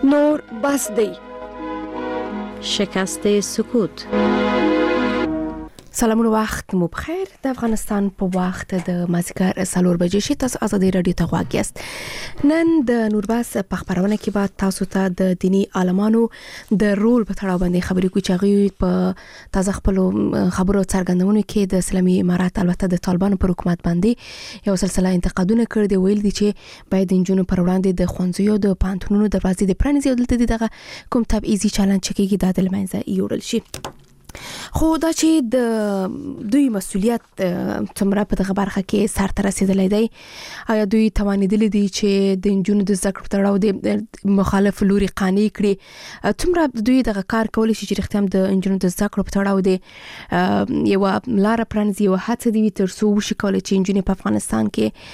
نور بس دی. شکست سکوت. سلامونه، وخت مو بخیر. د افغانستان په وخت د مازیګر 4 بجې شي. تاسو ازادي رادیو ته غواړئ یاست. نن د نورباس په خبرونه کې بعد تاسو ته د دینی عالمانو د رول په تړاو باندې خبرې کوي چې هغه په تازه خپل خبرو څرګندونه کې د اسلامي امارات البته د طالبانو پر حکومت باندې یو سلسله انتقادونه کړي دي. ویل دي چې باید انجونو پر وړاندې د خوندزیو د پانتونونو دروازې د پرانیزي او دلته دغه کوم تبعیضي چلند چې کېږي د لمنځه یوړل شي. خو دا چې د دوی مسؤلیت څومره په دغه برخه کې سر ته رسیدلی دی، آیا دوی توانیدلی دي چې د انجونو د زده کړو تړاو د مخالف لوري قانع کړي؟ څومره دوی دغه کار کولی شي چې رښتیا د انجونو د زده کړو په تړاو د یو لار پرانیزي او هڅه دی تر څو وشي کولی چې انجونې په افغانستان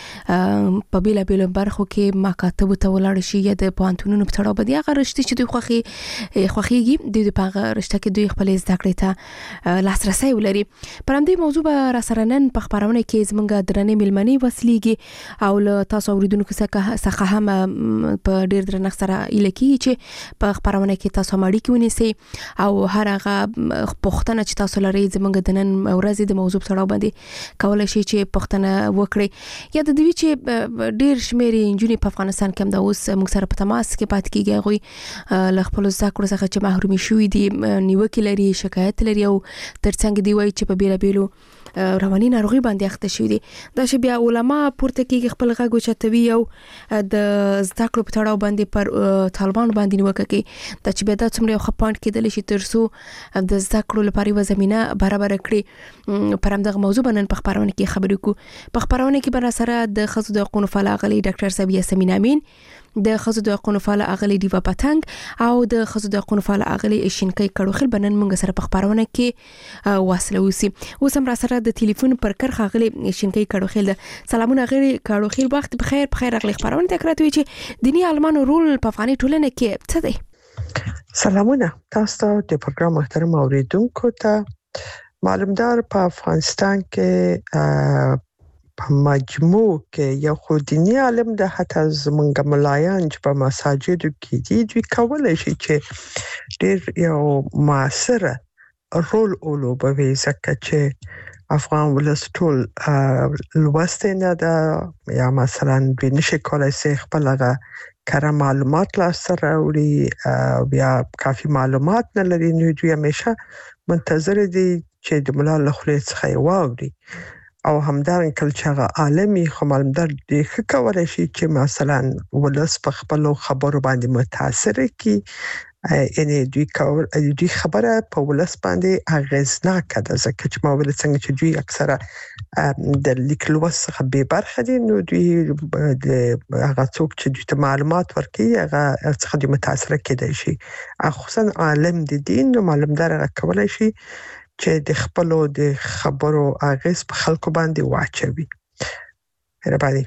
کې په بیلابیلو برخو کې مکاتبو ته ولاړ شي یا د پوهنتونونو په تړاو باندې هغه رشتې چې دوی خوښیږي دوی په هغه رشته کې دوی خپل زده کړې لاسرسي ولري. پر همدې موضوع به را سره نن په خبرونه کې زمونږ درنې ملمنې وسلیږي او له تاسو اوریدونکو څخه هم په ډیر درنښت سره الکی چې په خبرونه کې تاسو مړی کې ونیسي او هر هغه پوښتنه چې تاسو لري زمونږ د نن ورځې د موضوع سره باندې کولای شي چې پوښتنه وکړي یا د دوی چې ډیر شمیر انجونې په افغانستان کې هم د اوس موږ سره په تماس کې پات کیږي غوي له خپل زده کړو څخه چې محرومي شوي دي، نیوکې لري، شکایت لري او ترڅنګ دی وایي چې په بیلابیلو رواني ناروغي باندې اخته شوي دي. دا چې بیا علما پورته کېږي خپل غږ اوچتوي او د زده کړو په تړاو باندې پر طالبانو باندې نیوکه کوي. دا چې بیا دا څومره یو ښه پوینټ کېدلی شي تر څو د زده کړو لپاره یوه زمینه برابره کړي. پر همدغه موضوع به نن په خپرونه کې خبرې کوو. په خپرونه کې به راسره د ښځو د حقونو فعال اغلې ډاکټر صاحب یاسمین امین، د ښځو د حقونو فعال اغلې ډیوا پتنګ او د ښځو د حقونو فعال اغلې شینکۍ کړوخیل به نن موږ سره په خپرونه کې واصله اوسي. اوس هم راسره د ټلیفون پر کرخه اغلې شینکۍ کړوخیل ده. سلامونه اغلې کړوخیل، وخت بخیر. بخیر اغلې خبرونه تکرار وی چې دینی عالمانو رول په افغاني ټولنه کې څه دی؟ سلامونه تاسو ته د پروګرام محترم اوریدونکو ته. معلومدار په افغانستان کې په مجموع کې یو خو دینی عالم د حتی زمونږ ملایان چې په مساجدو کې دي دوی کولای شي چې ډېر یو مؤثر رول ولوبوي، ځکه چې افغان ولس ټول لوستي نه ده یا مثلا دوی نشي کولای شي خپل هغه کره معلومات لاسته راوړي بیا کافي معلومات نه لري، نو دوی همیشه منتظر دي چې د ملا له خولې څخه یې واوري او همدارن کله چې هغه عالمي خو معلومدار دی ښه کولای شي چې مثلا ولس په خپل خبرو باندې متاثر کی، یعنی دوی خبره په ولس باندې اغیزناکه ده، ځکه چې ما ویل څنګه چې دوی اکثره د لیکلو څخه به برخه دي، نو دوی د هغه څوک چې دوی ته معلومات ورکوي هغه څخه دوی متاثر کېدای شي. خصوصا عالم د دین نو معلومدار هغه کولای شي چې د خپلو د خبرو اغیز په خلکو باندې واچوي. مهرباني.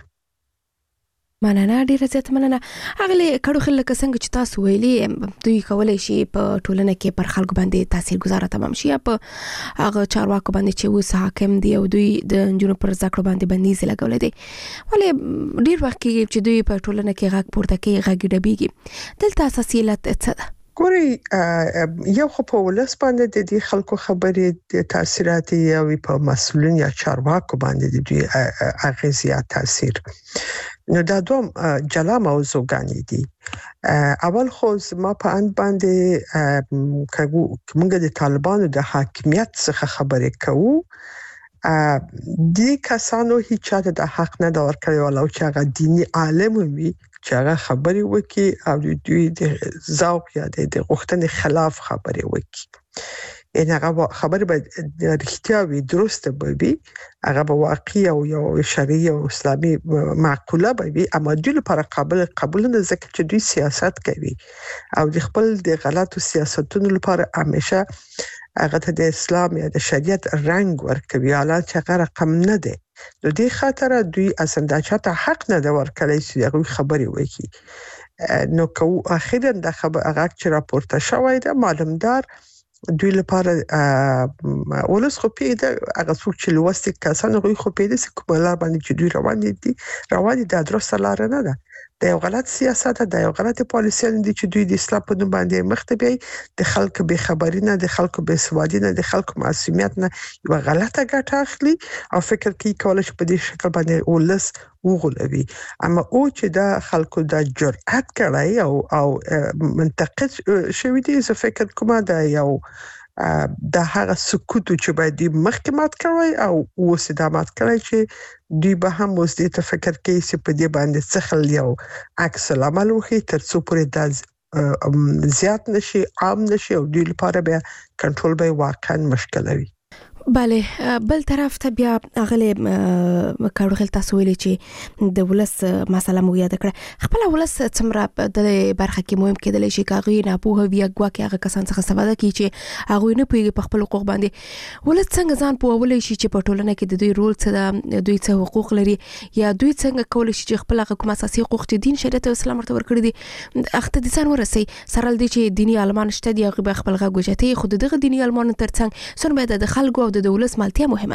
مننه، ډیره زیاته مننه. اغلی کړوخیل لکه څنګه چې تاسو ویلي دوی کولای شي په ټولنه کې پر خلکو باندې تاثیرګذار تمام شي، په هغه چارواکو باندې چې اوس حاکم دي او دوی د انجونو پر زده کړو باندې بندیز لګولې دي. ولې ډیر وخت کې چې دوی په ټولنه کې غږ پورته کوي غږ ډبيږي. دلته اساسي علت څه ده؟ ګوري یو خو په ولس باندې د دې خلکو خبرې د تاثیرات یا په مسولین یا چارواکو باندې د دوی اغیز یا تاثیر، نو دا دوم جلا موضوعګانی دي. اول خو ما په اند باندې موږ د طالبانو د حاکمیت څخه خبرې کوو، دي کسانو هیڅ چاته د حق نه دا ورکړی ولو چې هغه دینی عالم وي چې هغه خبرې وکي او دوی د ذوق یا د غوښتنې خلاف خبرې وکي. ان هغه خبره به رښتیا وي، درسته به وي، هغه به واقعي او یو شرعي او اسلامي معقوله به وي، اما دوی لپاره قبول نه، ځکه چې دوی سیاست کوي او د خپل د غلطو سیاستونو لپاره همیشه هغه ته د اسلام یا د شریعت رنگ ورکوي، حالات چې هغه رقم نه دی. نو دې خاطر دوی اصلا چاته حق نه دا ورکړی چې هغه خبرې وکړي. نو کو اخیرا د خبر هغه چې راپورته شوی دا معلومدار دوی لپاره ولس خو پیدا هغه څوک چې لوستي کسان غوي خو پیدا سي کومه لار باندې چې دوی روان دي د درسته لار نه ده د یو غلط سیاست د یو غلط پالیسي دي چې دوی د اصلاح په نوم باندې مخ ته بیاي د خلکو به خبري نه د خلکو به سوادي نه د خلکو معصومیت نه یو غلطه ګټه اخلي او فکر کوي کولای شي په دې شکل باندې ولس وغولوي اما او چې د خلکو د جرأت کړای او منطقي شوی دي زه فکر کوم دا یو د هغه سکوت چې باید محکمات کوي او وسیدامات کوي چې دوی به هم اوس دې ته فکر کوي چې په دې باندې څخه یو عکس العمل وکړي تر څو پورې د زیات نشي عام نشي او دوی لپاره به کنټرول به واقعا مشکل وي بله بل طرف ته بیا اغله کارغل تاسو ویلي چې د ولس مسله مو یاد کړه خپل ولس څومره د برخه کې مهم کېدل شي کاغی نه په هویه غواکي هغه کسان څخه استفاده کوي چې هغه نه پیږي په خپل حقوق باندې ولس څنګه ځان په ولې شي چې په ټولنه کې د دوی رول څه ده دوی څه حقوق لري یا دوی څنګه کولای شي چې خپل حقوق اساسي حقوق چې دین شریعت او اسلام ورته ورکړي دي اخته دي ځان ورسي سره دي چې دینی عالمان شته دي هغه خپل غږ وجاتي خو دغه دینی عالمان ترڅنګ سن باید د خلکو او د دولت مالتیا مهمه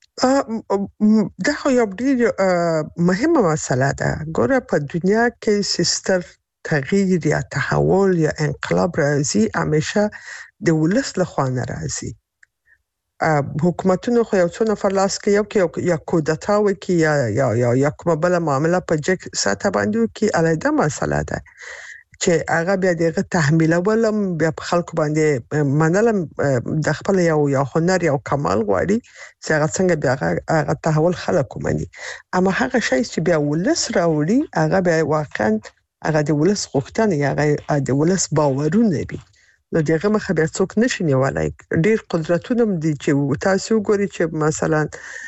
ده دا یو ډیر مهمه مسله ده ګوره په دنیا کې سیستر تغییر یا تحول یا انقلاب راځي همیشه د ولس له خوا نه راځي حکومتونو خو یو څو نفر لاس کې یا کودتا وکي یا کومه بل معاملې په جګ ساته باندې کې علیده مسله ده چې هغه بیا دغه تحمیل ولم بیا په خلکو باندې منلم د خپل یو هنر یو کمال غواړي چې هغه څنګه بیا هغه تحول خلکو مني اما هغه شی چې بیا ولس راوړي هغه بیا واقعا هغه د ولس غوښتنه هغه د ولس باورونه وي نو دغه مخه بیا څوک نشي نیولای ډیر قدرتونه دي چې تاسو ګوري چې مثلا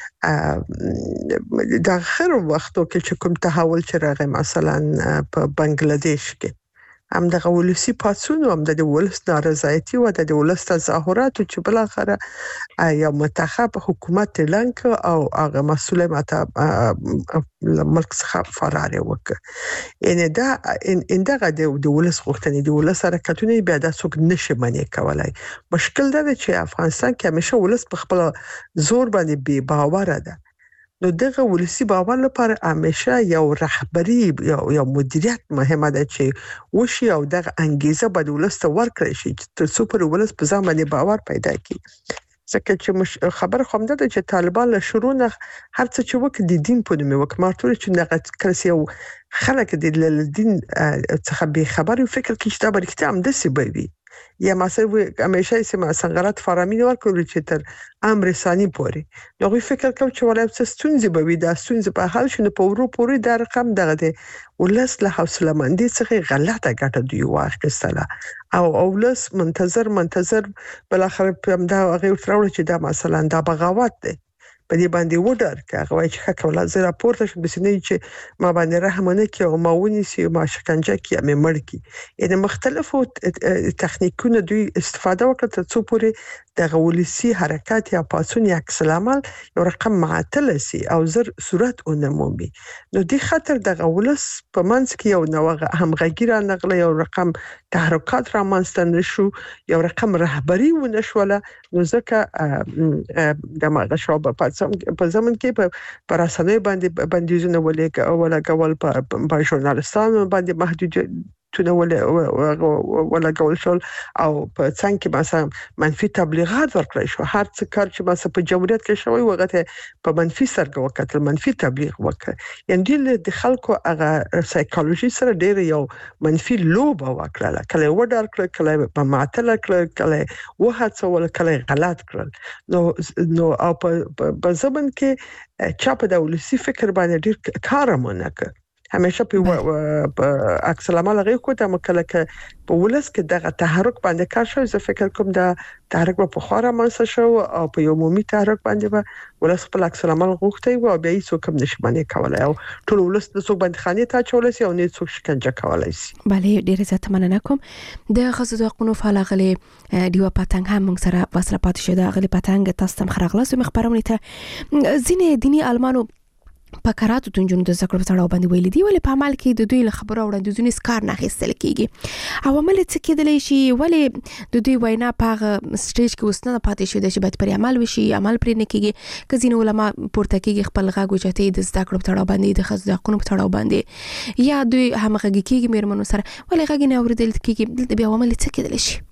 د اخر وختو کې کوم تحول چې راغی مثلا په بنگلاديش کې هم د ولسی پاتسونو هم د ولس نارضایتي او د ولس تظاهرات چې بل اخره یو منتخب حکومت لنک او هغه مسؤل ماته ملک څخه فرار وکړ ان دا د ولس غوښتنې د ولس حرکتونه بیا د څوک نشي منې کولای مشکل دا چې افغانستان کې همیشه ولس په خپل زور باندې بي باور ده نو دغه ولسی باور لپاره همیشه یو رهبری یو مدیریت مهمه ده چې وشي او دغه انګیزه به ولست ورکړي شي تر څو پر ولست په ځان باندې باور پیدا کړي ځکه چې خبر خوم ده چې طالبان له شروع نه هر څه چې وکړي د دین په نوم وکړي مارتور چې دغه کلسي او خلک د دین څخه به خبر فکر کې چې دا برکته هم د سی بي یا مثلا همیشه سم غلط فراهمی ورکول چې تر امر ثاني پوري نو غوي فکر کوم چې ولای څه ستونزې به وي دا ستونزې په حل شنه په ورو پوري د رقم دغه دی ولس له حوصله مندي څخه غلطه ګټه دی واخیستله او ولس منتظر بل اخر په دا هغه تراول چې دا مثلا دا بغاوت دی په دې باندې وډر کاغه وای چې خکوله زه راپورته شم بسنه چې ما باندې رحم نه کوي او ما ونیسي ما شکنجه کوي مې مړ کی یعنی مختلفو تخنیکونو دوی استفاده وکړه تر څو پورې د ولسی حرکت یا پاسون یا عکس العمل یو رقم معطل سي او زر صورت اونمومي نو دې خاطر د ولس په منځ کې یو نوغه همغږی را نغله یو رقم تحرکات را منځته نشو یو رقم رهبری ونشوله نو ځکه د مغشوب په زمون کې په رسنۍ باندې بندیزونه ولګول په ژورنالستانو باندې محدود ولا ګول شول او په څنګه کې مثلا منفي تبلیغات ورکړی شو هر څه کار چې مثلا په جمهوریت کې شوی وغته په منفي سرګه وکړل منفي تبلیغ وکړ یعنی د خلکو هغه سایکولوژي سره ډېر یو منفي لوب وکړل کله وډار کړل کله په معطل کړل کله وهڅول کله غلط کړل نو او په زمن کې چا په دولسي فکر باندې ډېر کارونه کوي همیشه په عکس العمل غوښتل کوم کله چې په ولس کې دغه تحرک باندې کار شوی زه فکر کوم دا تحرک په خورا منځ شو او په یو عمومي تحرک باندې ولس په عکس العمل غوښتي او بیا هیڅ کوم نشي باندې کولای او ټول ولس د څوک باندې خاني ته چولای شي او نه څوک شکنجه کولای شي بله ډیر زیات مننه کوم د خصوصي حقوقو فعال غلي دیو پاتنګ هم موږ سره وسره پات شه د غلي پاتنګ تاسو تم خرغلاس مخبرونه ته زینې دینی المانو په کراتو د نجونو د ذکر په تړاو باندې ویل دي ولې په عمل کې د دوی له خبرو وړاندیزونو کار نه اخیستل کیږي عوامل څه کېدلی شي ولې د دوی وینا په سټیج کې وسنه پاتې شوی د چې باید پر عمل وشي عمل پرې نه کیږي کزین علما پورته کیږي خپل غږ وچته د ذکر په تړاو باندې د خصوصي حقوقو په تړاو باندې یا دوی همغږي کیږي میرمنو سره ولې غږ نه اوریدل کیږي دلته بیا عوامل څه کېدلی شي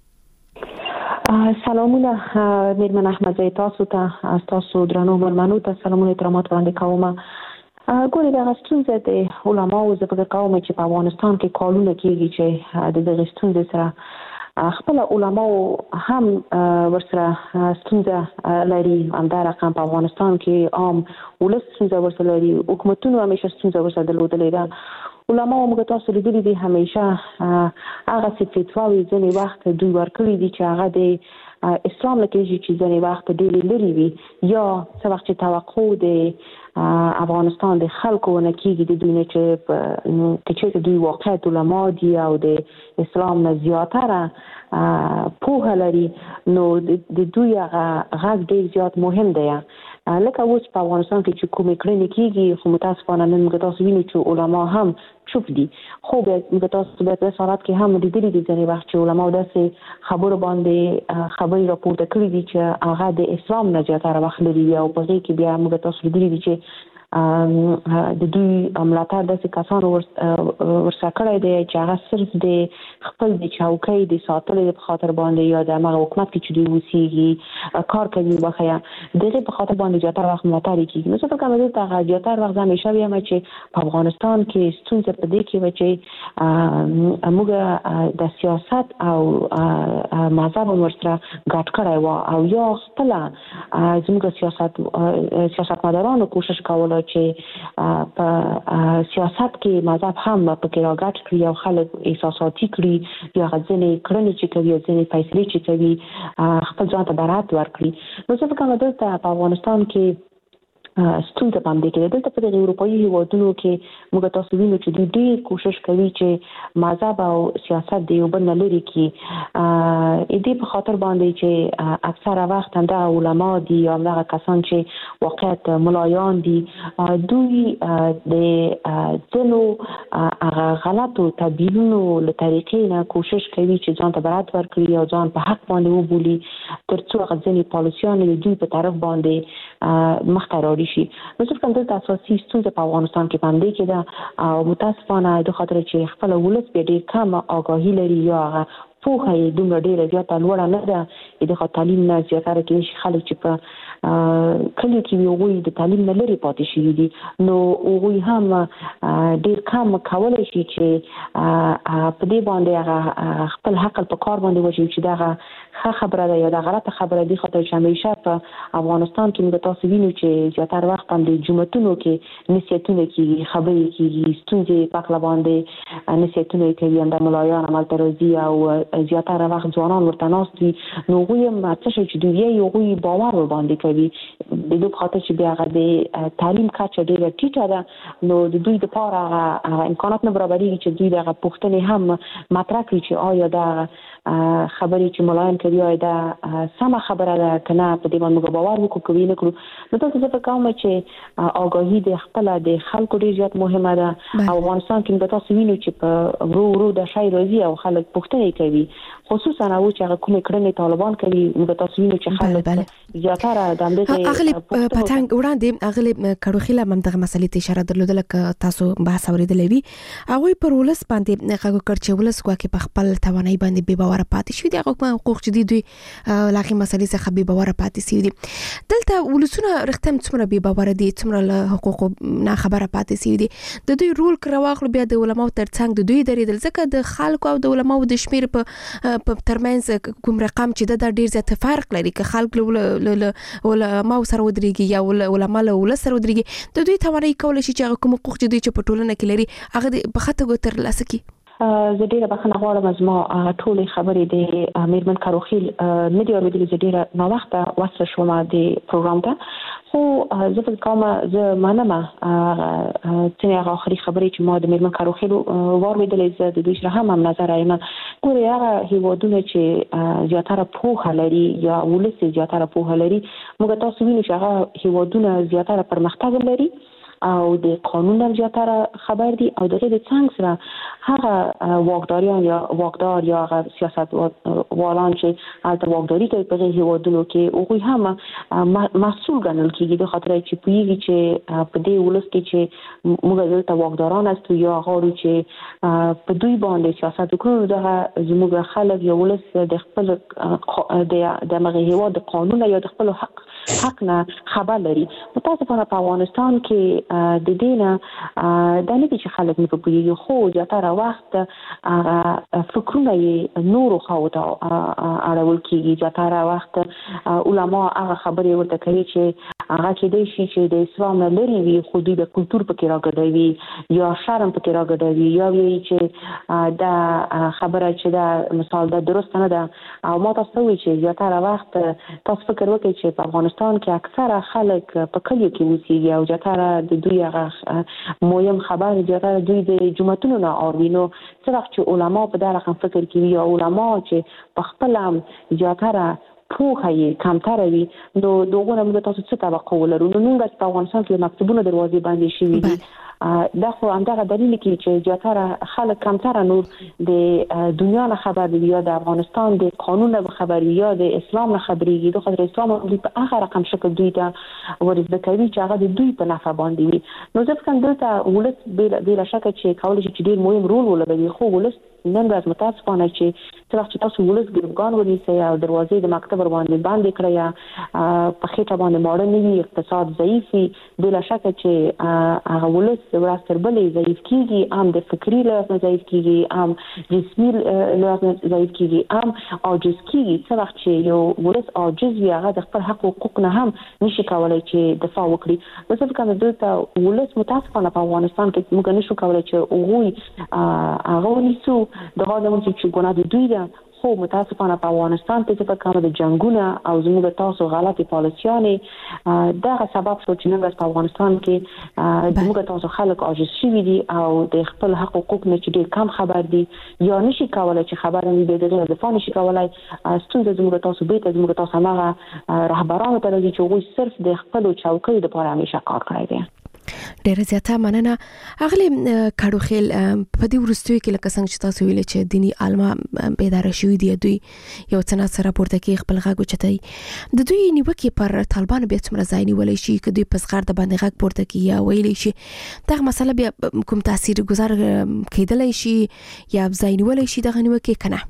سلامونه میرمن احمدزی تاسو ته تاسو درنو ملمنو ته سلامونه احترامات وړاندې کوم ګورې د ستونزې د علماو زه فکر کوم چې په افغانستان کې کارونه کیږي چې د دغه ستونزې سره خپل علماو هم ورسره ستونزه لري همدا رقم په افغانستان کې عام ولس ستونزه ورسره لري حکومتونو همیشه ستونزه ورسره درلودلې ده علماء موږ تاسو لیدلي دي همیشه هغه فتواوی ځنې وخت دوی ورکړي دي چې هغه د اسلام له کېږي چې ځنې وخت ډېرې لري وي یا څه وخت چې توقع د افغانستان د خلکو نه کېږي د دوی نه چې دوی واقعا علماء دي او د اسلام نه زیاتره پوهه لري نو د دوی هغه غږ ډېر زیات مهم دی لکه اوس په افغانستان کې چې کومې کړنې کېږي خو متاسفانه نن موږ تاسو وینو چې علما هم چوپ دي خو موږ تاسو په دې حالت کې هم لیدلي دي ځینې وخت چې علما داسې خبرو باندې خبرې راپورته کړي دي چې هغه د اسلام نه زیاتره وخت لري او په دې کې بیا موږ تاسو لیدلي دي چې د دوی ملاتړ داسې کسانو ورسره کړی دی چې هغه صرف د خپل د چوکۍ د ساتلو په خاطر باندې یا د هغه حکومت کې چې دوی اوسېږي کار کوي بخیا دغه په خاطر باندې زیاتره وخت ملاتړ کیږي نو څه فکر کوم چې زیاتره وخت همیشه ویم چې په افغانستان کې ستونزه په دې کې و چې موږ د سیاست او مذهب ورسره ګډ کړی و او یا خپل زموږ سیاستمدارانو کوشش کوله چې په سیاست کې مذهب هم پکې راګټ کړی او خلک احساساتي کړی یا ځینې کړنې چې کوي ځینې فیصلې چې کوي خپل ځان ته برات ورکړي نو څه کومه دلته په افغانستان کې ستونزه باندې کې دلته په اروپایي هیوادونو کې موږ تاسو وینو چې دوی ډېر کوشش کوي چې مذهب او سیاست د یو بل نه لري کې دې په خاطر باندې چې اکثره وخت هم د علما دي او هغه کسان چې واقعیت ملایان دي دوی د ځینو هغه غلطو تعبیرونو له طریقې نه کوشش کوي چې ځان ته برات ورکړي او ځان په حق باندې وبولي ترڅو هغه ځینې پالیسیان د دوی په طرف باندې مخ شي نو څه کوم د اساسي ستونزه په افغانستان کې باندې کې دا او متاسفانه د خاطر چې خپل ولس به ډېر کم آگاهي لري یا پوهه یې دومره ډېره زیاته لوړه نه ده د تعلیم نه زیاتره کې خلک چې په کله کې وي د تعلیم نه لري پاتې شي دي نو هغوی هم ډېر کم کولای شي چې په دې باندې هغه خپل حق په کار باندې وشي چې دا خبره ده یا دا غلطه خبره دي خاطر چې همیشه په افغانستان کې موږ تاسو وینو چې زیاتره وخت هم د جمعتونو کې نصیحتونه کېږي خبرې کېږي ستونزې په خپل باندې نصیحتونه کوي هم د ملایان عملته راځي او زیاتره وخت ځوانان ورته ناست وي نو هغوی هم څه شي چې دوی هغوی باور ورباندې کوي د دوی خاطر چې بیا هغه د تعلیم کچه ډېره ټیټه ده نو د دوی لپاره هغه امکانات نه برابرېږي چې دوی دغه پوښتنې هم مطرح کړي چې آیا دا خبرې چې ملایان کوي آیا دا سمه خبره ده که نه په دې باندې موږ باور وکړو که نه کړو نو تاسو زه فکر کوم چې آګاهي د خپله د خلکو ډېر زیات مهمه ده او افغانستان کې موږ تاسو وینو چې په ورو ورو دا شی راځي او خلک پوښتنې کوي خصوصا او چې هغه کومې کړنې طالبان کوي موږ تاسو وینو چې خلک زیاتره د همدغې اغلب پتنګ وړاندې اغلب کړوخیله هم دغه مسلې ته اشاره درلودله که تاسو بحث اورېدلی وي هغوی پر ولس باندې غږ وکړ چې ولس ګواکې په خپل توانایي باندې بې باوره پاتې شوي دي هغه کوم حقوق چې دي دوی له هغې مسلې څخه بې باوره پاتې شوي دي دلته ولسونه رښتیا هم څومره بې باوره دي څومره له حقوقو نه خبره پاتې شوي دي د دوی رول که راواخلو بیا د علماو تر څنګ د دوی درېدل ځکه د خلکو او د علماو د شمېر په ترمنځ کوم رقم چې دا ډېر زیات فرق لري که خلک له علماو سره ودرېږي یا علما له ولس سره ودرېږي د دوی توانایي کولی شي چې هغه کوم حقوق چې دوی چې په ټولنه کې لري هغه په ښه توګه ترلاسه کړي زه ډیره بخښنه غواړم زما ټولې خبرې د میرمن کروخیل نه دي اورېدلې زه ډیره ناوخته وصل شوم د پروګرام ته خو زه فکر کوم زه منم ځینې هغه آخري خبرې چې ما د میرمن کروخیل واورېدلې زه د دوی سره هم نظر یم ګورې هغه هیوادونه چې زیاتره پوهه لري یا ولس زیاتره پوهه لري موږ تاسو وینو چې هغه هیوادونه زیاتره پرمختګ لري او د قانون هم زیاتره خبر دي او دغه د څنګه سره هغه واکداریان یا واکدار یا هغه سیاست والان چې البته واکداري کوي په هیوادونو کې او هم مسؤل ګڼل کیږي د خاطر چې پیږي چې په دې ولس کې چې موږ دلته واکداران استو یا غواړو چې په دوی باندې سیاست وکړو دغه زموږ خلک یا ولس د خپل د مغه هیواد قانون یا د خپل حق نه خبر لري. متاسفانه په افغانستان کې د دینه د نه چې خلک نه پوهیږي خو زیاتره وخت فکرونه نور خواته اړول کیږي. زیاتره وخت علما هغه خبرې ورته کوي چې هغه کې د شي چې د اسلام لري وي خو د کلچر په کې راګډوي یا شرم په کې راګډوي یا وی چې دا خبره چې دا مثال د درست نه ده او ما تاسو وی چې زیاتره وخت تاسو فکر وکړئ چې په افغانستان کې اکثره خلک په کلیو کې اوسېږي او زیاتره د دوی هغه مهم خبر زیاتره دوی د جمعتونو نه اورینو څه وخت چې علما په دغه رقم فکر کوي یا علما چې په خپل هم زیاتره پوهه یې کمتره وي نو دغه موږ تاسو څه توقع ولرو. نو موږ په افغانستان کې مکتبونه دروازې باندې شوي دي دا خو همدغه دلیل کوي چې زیاتره خلک کمتره نور د دنیا نه خبر دي یا د افغانستان د قانون نه خبر یا د اسلام نه خبريږي. د خاطر اسلام په هغه رقم شکل دوی ته ورزده کوي چې هغه د دوی په نفع باندې وي. نو ځکه دلته ولس بلا شک چې کولای شي چې ډیر مهم رول ولوبوي خو ولس نن ورځ متاسفانه چې څه تاسو ولس ګرګان ونیسي او دروازې د مکتب باندې باندې کړی په خېټه باندې ماړه نه وي اقتصاد ضعیف وي بلا شک چې هغه ولس ورځ تر بلې ضعیف کیږي هم د فکری لحاظ ضعیف کیږي هم جسمي لحاظ ضعیف کیږي هم عاجز کیږي. څه وخت چې یو ولس عاجز وي هغه د خپل حق او حقوق نه هم نشي کولای چې دفاع وکړي. نو څه کوم دلته ولس متاسفانه په افغانستان کې موږ نشو کولای چې هغه هغه ونیسو دغه د موږ چې ګناه د دوی ده خو متاسفانه په افغانستان کې چې په کومه د جنگونه او زموږ تاسو غلطي پالیسیانه دغه سبب شو چې موږ په افغانستان کې زموږ تاسو خلک عاجز شوي دي او د خپل حق او حقوق نه چې ډیر کم خبر دي یا نشي کولای چې خبره نه به دغه دفاع نشي کولای. ستونزه زموږ تاسو به زموږ تاسو هغه رهبرانو ته راځي چې وایي صرف د خپل چوکۍ لپاره همیشه کار کړی دی. ډیره زیاته مننه اغلی کډوخیل په دې ورستوي کې لکه څنګه چې تاسو ویل چې دینی عالم بیدار شوی دی دوی یو څنګه سره پورته کې خپل غږ چتای د دوی نیوکه پر طالبان بیا څومره ځای نیولې شي چې دوی پس غړ د باندې غږ پورته کې یا ویلې شي دغه مسله بیا کوم تاثیر گذار کېدلای شي یا ځای نیولې شي دغه نیوکه کنه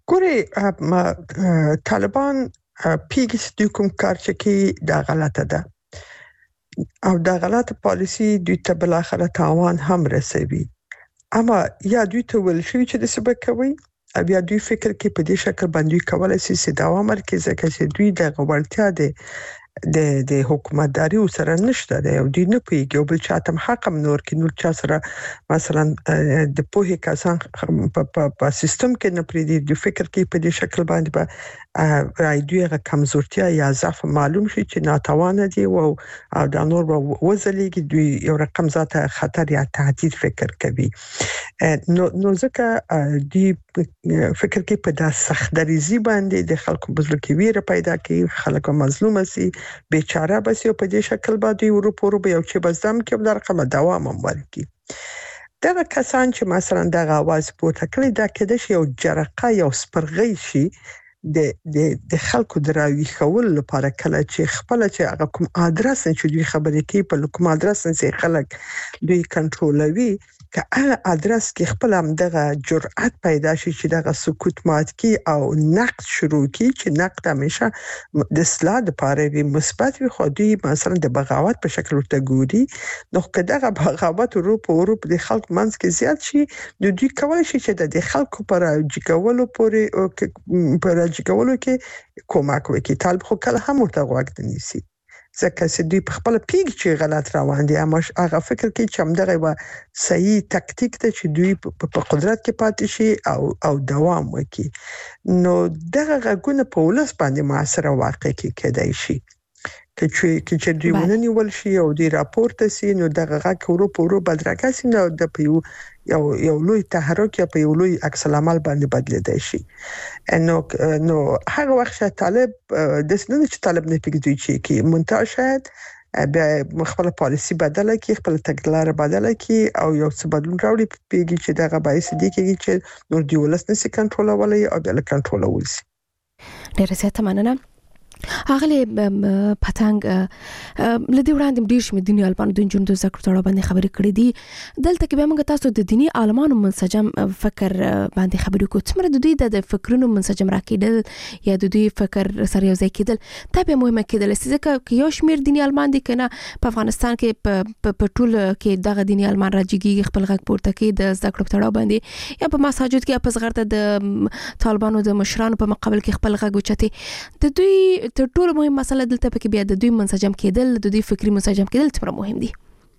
ګوري طالبان پیګس دوی کوم کار چې دا غلطه ده او دا غلطه پالیسی دوی ته بل اخره تاوان هم رسوي اما یا دوی ته ول شي چې د سبب کوي او یا دوی فکر کې په دې شکل باندې کولای شي چې دا مرکز کې دوی د غوړتیا د حکومتداري سره نشته دی او دوی نه پیږي او بل چاته حق هم نور کې نور چا سره مثلا د پوهې کسان په سیستم کې نه پریدي د فکر کې په دې شکل باندې به راځي هغه کمزورتیا یا ضعف معلوم شي چې ناتوانه دي او د نور وزلېږي دوی یو رقم ذاته خطر یا تهدید فکر کوي. نو ځکه دی فکر کې په داس سختدریزي باندې د خلکو بزرګ کې ویره پیدا کوي خلک مظلوم سي بیچاره بس یو په دې شکل باندې ورپورو به یو چې بزدم کې د رقم دوام ورکړي. دا کسان چې مثلا د غواز پورته کړی دا کېد شي یو جرقه یو سپرغی شي د خلکو دراوي خول لپاره کله چې خپل چې هغه کوم ادرس چې دوی خبرې کوي په کوم ادرس چې خلک دوی کنټرولوي که هغه ادرس کې خپل هم دغه جرأت پیدا شي چې دغه سکوت مات کی او نقد شروع کی چې نقد همیشه د اصلاح لپاره وي مثبت وي خو دوی مثلا د بغاوت په شکل ورته ګوري نو که دغه بغاوت اروپ د خلکو منځ کې زیات شي دوی کولای شي چې د خلکو پر جګولو کې کومک وکړي. طالب خو کله هم ورته غوږ نیسي ځکه چې دوی په خپل پیګ چې غلط روان دي اما هغه فکر کوي چې همدغه و صحیح تکتیک ته چې دوی په قدرت کې پاتې شي او دوام وکړي. نو دغه غږونه په ولس باندې موثر واقع کېدای شي چې دوی ونني ول شي او دوی راپورته سي نو دغه غږ ورو بدرګه سي نو د پیو یو لوی تحرک یا په یو لوی عکس العمل باندې بدلیدای شي. نو هغه وخت طالب د سنن چې طالب نه پیږي چې منتها شاید بیا خپل پالیسی بدله کی، خپل تګلارې بدله کی او یو څه بدلون راوړي پیږي چې دغه باعث دي چې نور دی ولس نشي کنټرولولای او بل کنټرولول شي. ډیره زیاته مننه. اغلی پتنګ لدی وړاندې ډیر شمه دیني عالمانو د جون د ذکر تړاو باندې خبرې کړې دي. دلته کې به موږ تاسو د دیني عالمانو منسجم فکر باندې خبرې کوو. څومره د دوی د فکرونو منسجم راکېدل یا د دوی فکر سره یو ځای کېدل ته به مهمه کېدل ځکه یو شمیر دیني عالمان دي کنه په افغانستان کې په ټول کې دغه دیني عالمان راځي خپل غږ پورته کوي د ذکر تړاو باندې یا په مساجد کې په زغرته د طالبانو د مشرانو په مقابل کې خپل غږ اوچتي. د دوی تر ټولو مهم مسله دلته پکې بیا د دوی منسجم کېدل د دوی فکری منسجم کېدل څومره مهم دي.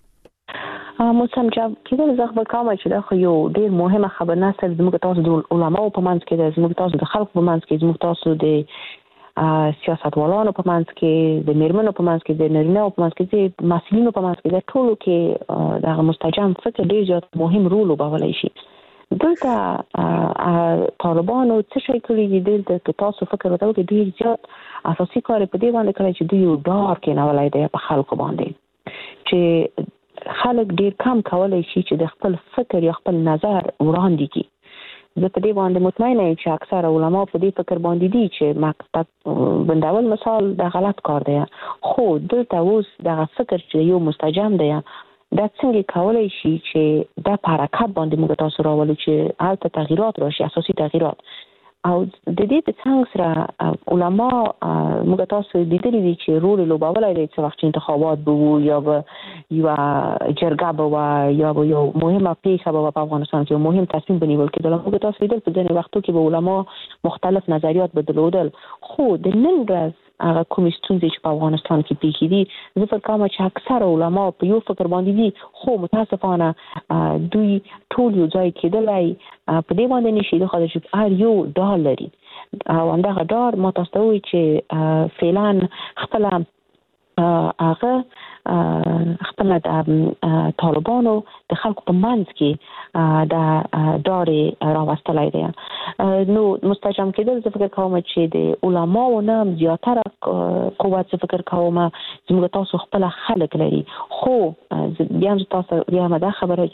منسجم کېدل زه خبر کوم چې دا خو یو ډیر مهمه خبر نه سره زموږ تاسو د علماو په منځ کې د زموږ تاسو د خلکو په منځ کې زموږ تاسو د سیاستوالانو په منځ کې د میرمنو په منځ کې د نارینه‌و په منځ کې د مسؤلینو په منځ کې د ټولو کې د منسجم فکر ډیر زیات مهم رول لوبولای شي. دلته طالبانو څه شي کړی دي دلته کې تاسو فکر وکړئ چې ډیر زیات اساسي کار په دې باندې کړی چې دوی یو ډار کې نه ولای دی په خلکو باندې چې خلک ډیر کم کولای شي چې د خپل فکر یا خپل نظر وړاندې کړي. زه په دې باندې مطمئنه یم چې اکثره علما په دې فکر باندې دي چې مکتب بندول مثال د غلط کار دی، خو دلته اوس د فکر چې یو مستجم دی دا څنګه کولای شي چې د حرکت باندې موږ تاسو راولو چې البته تغیرات راشي، اساسي تغیرات. او د دې په څنګه سره علما موږ تاسو لیدلي دي چې رول لوبولای دي چې وخت انتخابات بو یا به یو جرګه بو یا به یو مهمه پیښه بو په افغانستان کې مهم تصمیم بنیول کېدل. موږ تاسو لیدل په دغه وختو کې به علما مختلف نظریات بدلودل، خو د نن ورځ هغه کوم ستونزې چې په افغانستان کې پیښې دي زه فکر کوم چې اکثر علما په یو فکر باندې دي، خو متاسفانه دوی ټول یو ځای کېدلای په دې باندې نشي د خلک چې هر یو ډال لري او همدغه ډار ما تاسو ته وایي چې فعلا خپل هغه خپل د طالبانو د خلکو په منځ کې د ډارې راوستلای دی. نو مستجم کېدل زه فکر کوم چې د علماو نه زیاتره قوت زه فکر کوم زموږ تاسو خپل خلک لري، خو بیا تاسو بیا مده خبره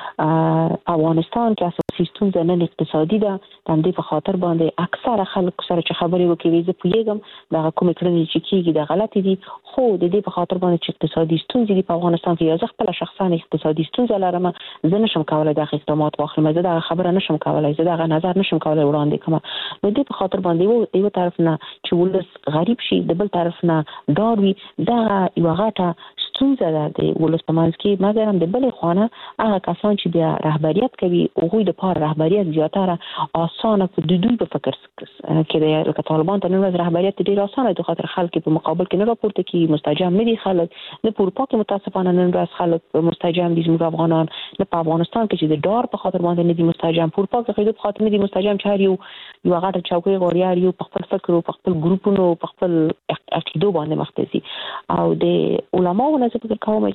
چې افغانستان کې اساسي ستونزه نن اقتصادي ده. د دې په خاطر باندې اکثره خلک سره چې خبرې وکړي زه پوهیږم دا کوم کړنې چې کیږي د غلطي دي، خو د دې په خاطر باندې چې اقتصادي ستونزې دي په افغانستان کې، یا زه خپل شخصا اقتصادي ستونزه لرم زه نشم کولای د اقدامات واخلم، زه دا خبره نشم کولای، زه دا نظر نشم کولای وړاندې کوم. نو دې په خاطر باندې یو طرف نه چې ولس غریب شي، د بل طرف نه ډار وي، دا یو غټه ستونزه ده د ولس په منځ کې. مګر هم د بلې خانه هغه کسان چې بیا رهبریت کوي هغوی د پاره رهبریت زیاتره اسانه په دوی په فکر کې دی. لکه طالبان ته نن ورځ رهبریت ډیر اسانه د خاطر خلک په مقابل کې نه راپورته کی مستجم نه دي خلک نه پورپا کې متاسفانه نن ورځ خلک مستجم دي زموږ افغانان نه په افغانستان کې چې د ډار په خاطر باندې نه دي مستجم، پورپا کې په خاطر نه دي مستجم چې هر یو غټه چوکۍ غوړیار یو په خپل فکر او په خپل ګروپونو په خپل عقیدو باندې مختصي. او د علماو نه فکر کوم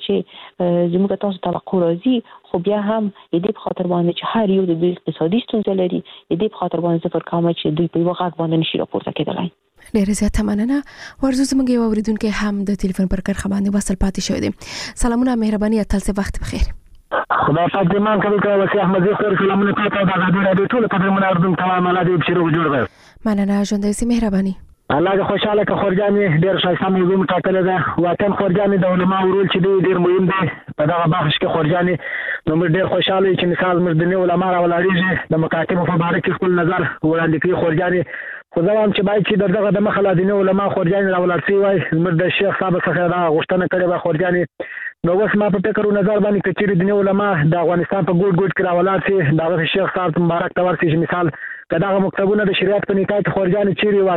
چې زموږ تاسو توقع راځي، خو بیا هم دې په خاطر باندې چې هر یو د دوی اقتصادي ستونزې لري، دې په خاطر باندې فکر کوم چې دوی په یو غږ باندې نشي راپورته کېدلای. ډیره زیاته مننه. ورزو زموږ یو اوریدونکو هم د ټلیفون پر کرخه باندې وصل پاتې شوی دی. سلامونه، مهرباني تل څه وخت بخیر. خدا پاک دې مان کوي چې وسی احمد زه خیر سلامونه تاسو ته د غاډي راډیو ټول قدرمن اردن تمام الله دې بشرو جوړ وي. مننه ژوندۍ سي مهرباني. الله دې خوشاله که خورجانې ډېر ښایسته موضوع مټاکله ده. واقعا خورجانې د علماو رول چې دی ډېر مهم دی په دغه بحث کې. خورجانې نو موږ ډېر خوشاله یو چې مثال موږ د نوي علما راولاړېږي د مکاتبو په باره کې خپل نظر وړاندې کوي خورجانې. خو زه وایم چې باید چې دغه د مخه لا د نوي علما خورجانې راولاړ شوي وای. موږ د شیخ صاحب څخه دا غوښتنه کړې وه خورجانې. نو اوس ما په فکر او نظر باندې که چېرې د نوي علما د افغانستان په ګوټ ګوټ کې راولاړ شي، د هغه شیخ صاحب مبارک ته ورسي چې مثال که دغه مکتبونه د شریعت په نکاح کې خورجانې چېرې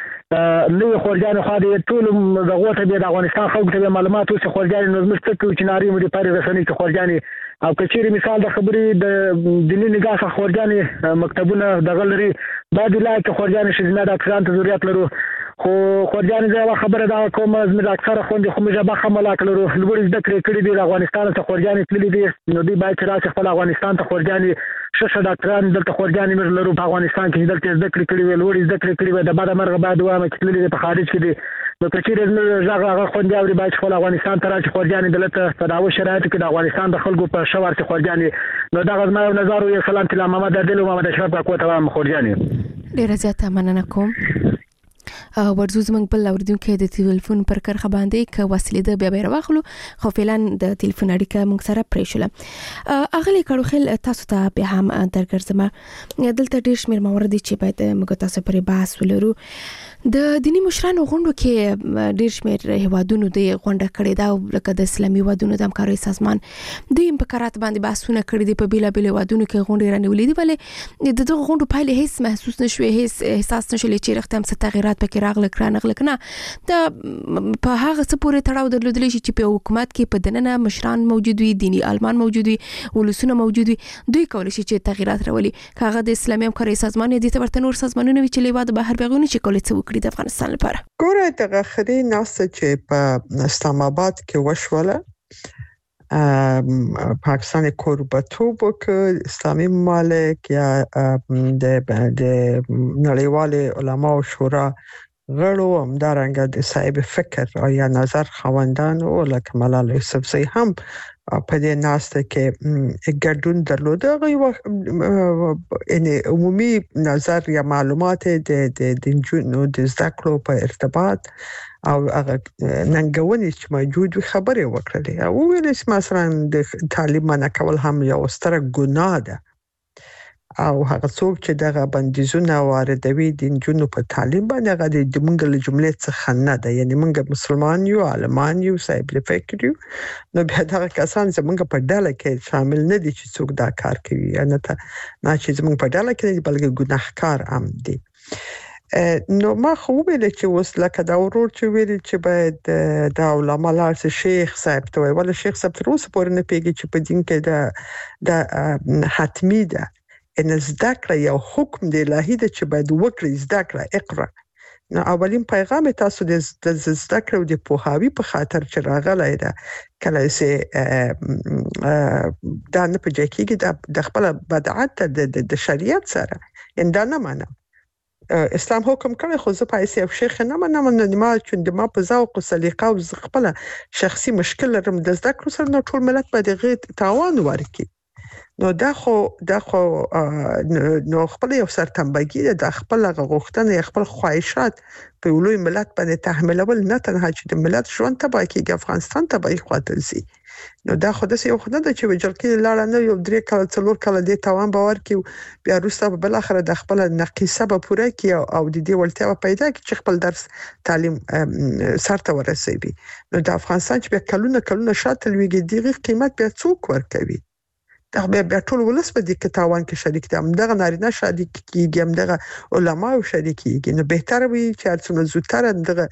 واقعا نوې خورجانې خوا د ټولو دغو ته بیا د افغانستان خلکو ته بیا معلومات اوسي خورجانې. نو زموږ څه کوو چې نارې مو د پارې رسنۍ کې خورجانې او که چېرې مثال د خبرې د دیني نگاه څخه خورجانې مکتبونه دغه لري باید ولايت کې خورجانې ښځینه ډاکټرانو ته ضرورت لرو. خو خورجانې زه یوه خبره دغه کوم زموږ اکثره خویندې خو موږ ژبه ښه ملاک لرو، لوړې زده کړې کړي دي، د افغانستان څخه خورجانې تللي دي. نو دوی باید چې راشي خپل افغانستان ته خورجانې ښه ډاکټران دلته خورجانې موږ لرو په افغانستان کې چې دلته زده کړې کړي وي، لوړې زده کړې کړي وي. د بده مرغه باید ووایم چې تللي دي په خارج کې دي نو کچېر زموږ هغه خوندې اوري باید خپل افغانستان ته راځي خورجانې دلته په داو شرایطو کې د افغانستان د خلکو په شاور کې خورجانې نو دغه زما یو نظر یو سلام تل محمد عادل او محمد اشرف کاکو ته وایم خورجانې ډیره زیاته مننه کوم. ورځو زمنګ بل اوریدونکو د ټلیفون پر کرخه باندې ک وسیله د بیا بیره واخلو خو فعلا د ټلیفون اړیکه موږ سره پرې شوله. اغلی کړوخل تاسو ته به هم درګرځم دلته ډیر شمیر موارد چې باید موږ تاسو پرې بحث ولرو. د دینی مشرانو غونډو کې ډیر شمیر هوادونو د غونډه کړې دا لکه د اسلامي هوادونو د همکارۍ سازمان د امکارات باندې بحثونه کړې دي په بیلا بیل هوادونو کې غونډې رانیولې دي ولې د دغه غونډو پایلې هیڅ محسوس نشوي هیڅ احساس نشول چې رښتیا هم څه تغیرات پکې راغله کنه دا په هغه څه پورې تړاو درلودلی شي چې په حکومت کې په دننه مشران موجود وي دینی عالمان موجود وي ولسونه موجود وي دوی کولای شي چې تغیرات راولي کاغه د اسلامي همکارۍ سازمان دي ته ورته نور سازمانونه وی چې لیواد بهر بغونه چې کولای څه وکړي د افغانستان لپاره. ګوره دغه خري ناسه چې په اسلام آباد کې وشوله پاکستان کوربتوب وکړ اسلامي ممالک یا د نړیوال علما او شورا غړو همدارنګه د صاحب فکر او یا نظر خوندان او لکه ملال یوسفزئی هم په دې ناسته کې ګډون درلوده غوښ ان عمومي نظر یا معلومات د جنونو د ذکرو په ارتباط او هغه ننګونې چې موجود خبره وکړه او ویل چې مثلا د تعلیم نه کول هم یو ستره ګناه ده او هغه څوک چې دغه بندیزونه واردوي د جنونو په تعلیم باندې هغه د موږ له جملې څخه نه ده یعنی موږ مسلمان یو عالمان یو صاحب فکر یو نو بیا دغه کسان زموږ په ډله کې شامل نه دي چې څوک دا کار کوي نه چې زموږ په ډله کې بلکې ګناهکار هم دي. نو ما خو ویل چې اوس لکه دا ورور چې ویل چې باید د علماء لارس شیخ صاحب ته ولا شیخ صاحب تر اوسه پورې نه پیږي چې په دین کې د حتمی ده ان ذکر یو حکم دی الهی د چې باید وکړي ذکر اقرا. نو اولین پیغام تاسو د ذکر او د پوهاوی په خاطر چې راغلی ده کله چې دا نه پېږي د خپل بدعت د شریعت سره ان دا نه منم اسلام حکم کوي خو زه پیسې او شیخ نه منم نه ما چې ما په ذوق او سلیقه او خپل شخصي مشکل لرم د ذکر سره نو ټول ملت باندې غي تاوان ورکړي نو دا خو نو خپل یو سرتنبګي د خپل غوښتنې خپل خواهشات په لوی ملت باندې تحملول نه تنها چې د ملت ژوند تباہ کیږي افغانستان تباہ خاطر سي نو دا خو د یو خدای چې وجل کې لاړه نه یو درې کال څلور کال د توان باور کې بیا روسته بل اخر د خپل نقيصه به پوره کی او د دې ولتیا پیدا کی چې خپل درس تعلیم سرته ورسوي نو د افغانستان چې بیا کلونه شاته لويږي دغه قیمت بیا څوک ورکوي دا بیا ټول ولس په دې کې تاوان کې شریک دي همدغه نارینه شریک کیږي همدغه علما او شریک کیږي نو بهتره وي چې هرڅومره زودتر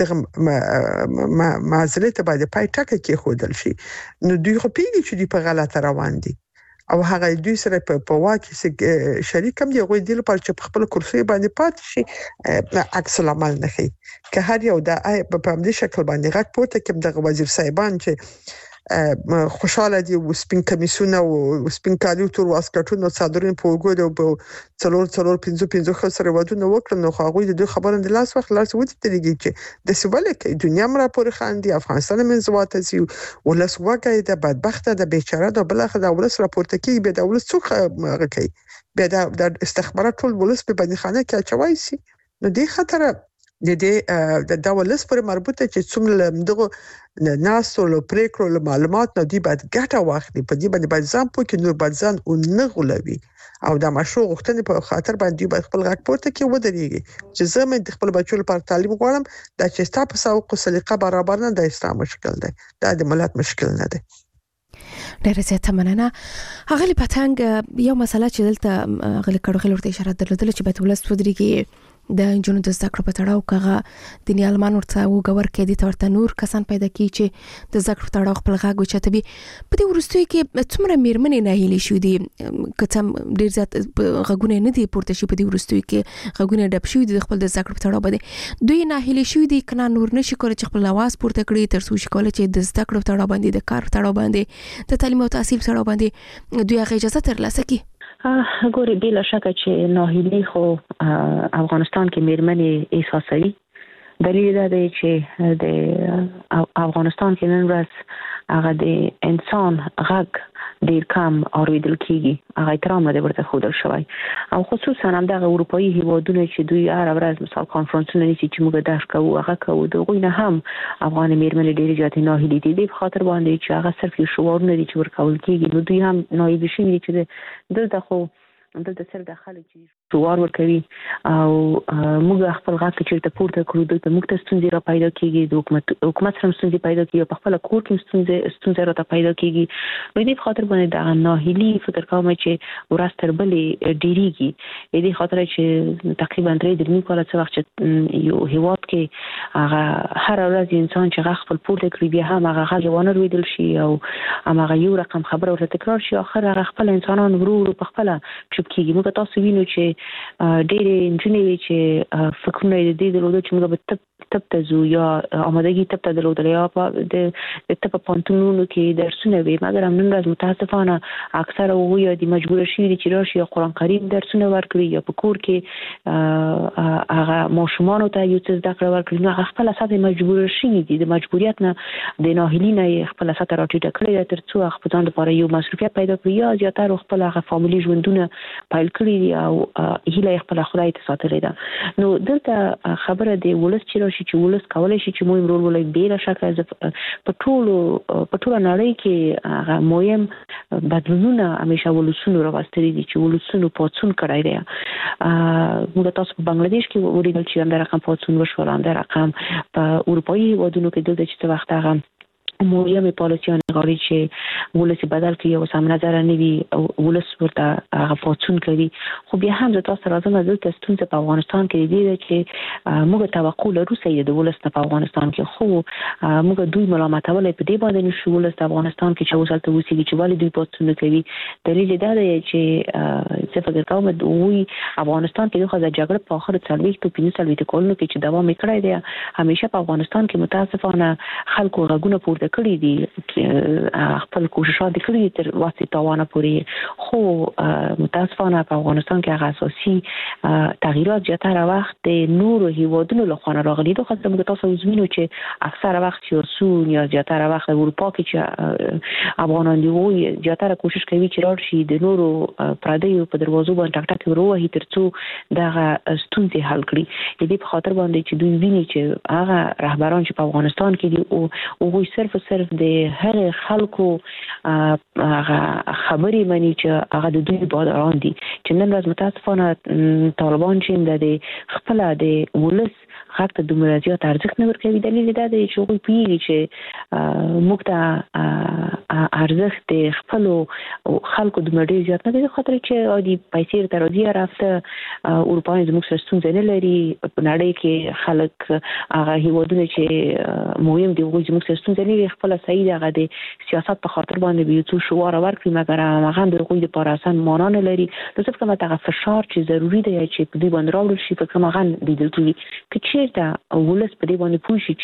دغه معضله ته باید پای ټکه کې خودل شي نو دوی خو پیږي چې دوی په غلطه روان دي او هغه دوی سره په واکه شریک هم دی غوي دی په خپل کرسي باندې پات شي عکس العمل نه کوي که هر یو د په همدې شکل باندې غټ پورته کې دغه وزیر صاحبان چې خوشاله دي او سپین کمیسونه او سپین کالو تور واسکټونو صادرین په وګړو او څلور 15 خسر ودونه وکړ نو هغه د خبرن د لاس وخت لاس وځي ترېږي چې د سوال کې دنیا مرا پورې خاندي افغانستان منځواته سي ولس وګړي د بدبخته د بیچاره د بلخ د ولس راپورته کوي به د ولس څوک کوي به د استخبارات ټول ولس په باندې خانه کې اچوي سي نو دې خطر د دې د ولس پر مربوطه چې څومره دغه ناس او پریکړو معلومات نو دی باید ګټه واخلي په دې باندې باید ځان پوکي نور باید ځان او نه غولوي او د مشروع غوښتنې په خاطر باندې باید خپل غږ پورته کې ودرېږي چې زموږ د خپل بچو لپاره تعلیم غواړم دا چې تاسو په ساوق سلیقه برابر نه د اسلام مشکل دی دا د ملت مشکل نه دی. ډېر زیاته مننه. هغه پتنګ یو مسله چې دلته غل کړو ورته اشاره درلودل چې باید ولست ودرېږي د جنونو د ذکر په تړاو کغه د نیالمان ورته وګور کې د تورته نور کسان پیدا کی چې د ذکر تړاو خپل غاګو چتبي په دې ورستوي کې څومره میرمنې نه هلي شو دي کتم ډیر زیات غاګونه نه دي پورته شي په دې ورستوي کې غاګونه ډب شو دي خپل د ذکر په تړاو باندې دوی نه هلي شو دي کنه نور نشي کولای چې خپل आवाज پورته کړي تر څو شي کولای چې د ذکر په تړاو باندې د کار تړاو باندې د تعلیم او تحصیل تړاو باندې دوی هغه اجازه ترلاسه کړي. ګوري بلا شک چې ناهیلی خو افغانستان کې میرمنې احساسوي دلیل دا دی چې د افغانستان کې نن ورځ هغه د انسان غږ ډیر کم اوریدل کیږي، هغه احترام نه ورته خودل شوی، او خصوصا هم د اروپאי هیوادونو چې دوی هر ورځ مثال کانفرنسونه نیسي چې موږ درس کوو هغه کوو، دغه نه هم افغان میرمنې ډیر زیات ناهیلي دي په خاطر باندې چې هغه صرف یو شعار نه دي چې ورکول کیږي، نو دوی هم ناهیلي شوي چې دلته خو دلته سره د خلک چې شعار ورکوي او موږ خپل غږ چې پورته کړو دلته موږ ته ستونزې را پیدا کیږي، د حکومت سره ستونزې پیدا کیږي، په خپل کور کې ستونزې را پیدا کیږي، نو دې خاطر باندې د ناهیلي فکر کوم چې ورځ تر بلې ډیریږي، دې خاطر چې تقریبا 3 کال څه وخت چې یو هیواد کې هغه هر ورځ انسان چې غږ خپل پورته کړی بیا هم هغه غږ ونه ویدل شي او هغه یو رقم خبره ورته تکرار شي، اخر هغه خپل انسانان ورو په خپل چوپ کیږي. موږ تاسو وینو چې ډېرې نجونې چې فکرونه دې درلوده چې موږ به تب ته زو یا آمادګي تب ته درلودل یا د تب په پانتونونو کې درسونه وي، مګر نن ورځ متاسفانه اکثره وګړي د مجبور شي چې راشي قرآن کریم درسونه ورکړي یا په کور کې هغه ماشومان ته یو څه زده کړه ورکړي، نو هغه خپل اساس مجبور شي دي د مجبوریت نه د ناهیلي نه خپل اساس راټیټه کړی تر څو خپل لپاره یو مصرفیت پیدا کړي یا زیاتره خپل هغه فامیلی ژوندونه پیل کړی او هیله خپل خدای ته ساتلې ده. نو دلته خبره دی ولس چې راشي چې ولس کولای شي چې مهم رول ولري، بلا شک په ټول نړۍ کې هغه مهم بدلونونه همیشه ولسونو راوستري دي چې ولسونو پاتون کړی دی. موږ تاسو په بنگلاديش کې ولیدل چې اندر رقم پاتون وشول، اندر رقم په اروپאי هیوادونو کې دلته چې وخت هغه مهمه پالیسیان غواړي چې ولس بدل کړي او سم نظر نه وي ولس ورته هغه پاتون کوي. خو بیا هم تاسو راځم دلته ستونزه په افغانستان کې دی چې موږ توقع لرو چې د ولس په افغانستان کې خو موږ دوی ملامتول په دې باندې نشو ولس په افغانستان کې چې وسلته وسیږي چې ولې دوی پاتون کوي. دلیل دا دی چې څه فکر کوم دوی افغانستان کې د جګړې په اخر 45 کلونو کې چې دوام کړی دی، همیشه په افغانستان کې متاسفانه خلکو غږونه پورته کړی دي، خپل کوششات کړی تر واسطه تاوانه پوری، خو متاسفانه په افغانستان کې هغه اساسي تغییرات زیاتره وخت د نورو هیوادونو له خوا راغلي دي. خو موږ تاسو وزمینو چې اکثره وخت یورسون یا زیاتره وخت اروپا کې چې افغانان دی زیاتره کوشش کوي چې راشي د نورو پردیو په دروازو باندې ټک ټک وروهي ترڅو دغه ستونزې حل کړي. دې په خاطر باندې چې دوی ویني چې هغه رهبران چې په افغانستان کې دي او صرف د هر خلکو خبرې مني چې هغه د دوی بادران دي، چې نن ورځ متاسفانه طالبان چې د خپل د ولس حق ته دومره زیات ارزښت نه ورکوي. دلیل دا دی چې هغوی پوهېږي چې موږ ته ارزښت د خپلو خلکو دومره ډېر زیات نه دی، خاطر چې عادي پیسې ته راځي رافته اروپایان زموږ سره ستونزه نه لري. په نړۍ کې خلک هغه هیوادونه چې مهم دي هغوی زموږ سره ستونزه نه لري، خپله صحیح د هغه د سیاست په خاطر باندې به یو څو شعار ورکړي، مګر هغه د هغوی دپاره اصلا معنا نه لري. نو زه فکر کوم دغه فشار چې ضروري دی چې په دوی باندې راوړل شي، فکر کوم هغه لیدل کېږي که چېرته ولس په دې باندې پوه شي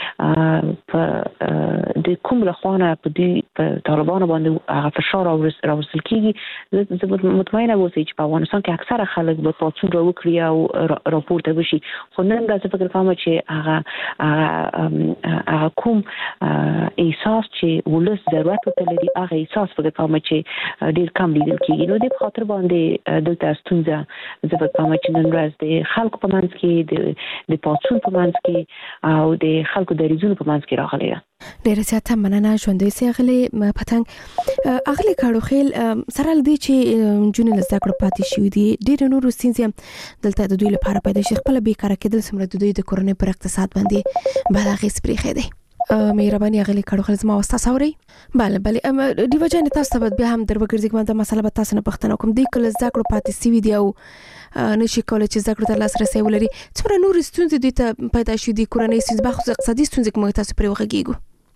چې د کوم له خوا نه په دوی په طالبانو باندې هغه فشار راوستل کېږي. زه مطمئنه اوسئ چې په افغانستان کې اکثره خلک به پاڅون راوکړي او راپورته وشي. خو نن ورځ زه فکر کوم چې هغه کوم احساس چې ولس ضرورت ورته لري، هغه احساس فکر کوم چې ډېر کم لیدل کېږي. نو دې په خاطر باندې دلته ستونزه زه فکر کوم چې نن ورځ د خلکو په منځ کې د پاڅون په منځ کې او د خلکو د ریزونو په منځ کې راغلی ده. ډېره زیاته مننه ژوندۍ سي اغلې پتنګ. اغلې کاړوخیل سره لدی چې جون له زده کړو پاتې شوې دي، ډېر نور ستونزې دلته د دوی لپاره پیدا شي. خپل بیکاره کېدل سمره د دوی د کورنۍ پر اقتصاد باندې بل اغېز پرېښی دی. مهرباني اغلې کاړوخیل زما واسطه سوري. بله دیو جان تاسو ته بیا هم در وګرځي کوم د مسله به تاسو نه پښتنه کوم دی کله زده کړو پاتې شوې دي او نشي کولای چې زده کړو ته لاسرسي ولري. څومره نور ستونزې دوی ته پیدا شوې دي، کورنۍ ستونزې، بخصوص اقتصادي ستونزې کوم تاسو پرې وغږیږو؟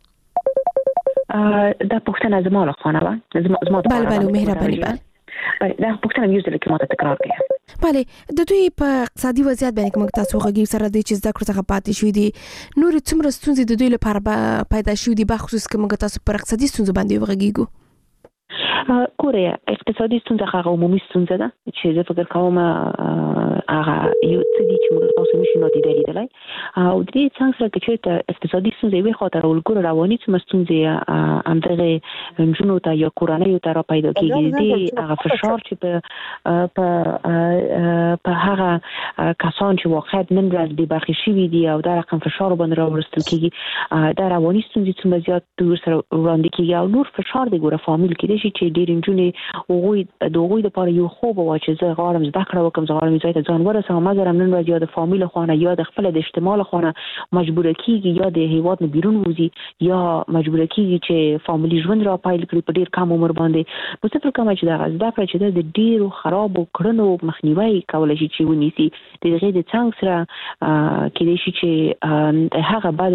دا پوښتنه زما له خوا نه وه. بله مهرباني. دا پوښتنه یو ځل کې ماته تکرار کړئ. بله د دوی په اقتصادي وضعیت باندې کوم تاسو وغږیږئ سره د چې زده کړو څخه پاتې شوې دي، نور څومره ستونزې د دوی لپاره پیدا شوې دي، بخصوص کوم تاسو پر اقتصادي ستونزو باندې وغږیږو؟ ګوره اقتصادي ستونزه هغه عمومي ستونزه ده چې زه فکر کوم هغه یو څه دي چې موږ تاسو نشو نادیده لیدلای او د دې څنګه سره چې اقتصادي ستونزې وي خاطر ولګور رواني ستونزې همدغه جنونو ته یا کورنۍ ته را پیدا کیږي دي هغه فشار چې په هغه کسان چې واقعا نن ورځ به برخه شي دي او دا رقم فشار باندې راوړل کیږي دا رواني ستونزې څومره زیات دور سره وړاندې کیږي او نور فشار دی ګوره فامیل کې دي چې ډېر جنونې هغوی د لپاره یو خوب واچ زه غواړم زده کړه وکم زه غواړم ځای ته ځان ورسوم مګر نن ورځ یا د فامیل خونه یا د خپل د اجتماع خونه مجبور کیږي یا د هیواد نه بیرون وځي یا مجبور کیږي چې فامیلی ژوند را پایل کړي په ډیر کم عمر باندې نو څه فکر کوم چې دا زده کړه چې د ډیرو خراب کړنو مخنیوي کولای شي چې ونیسي د دې د څنګه سره کېدای شي چې هغه بد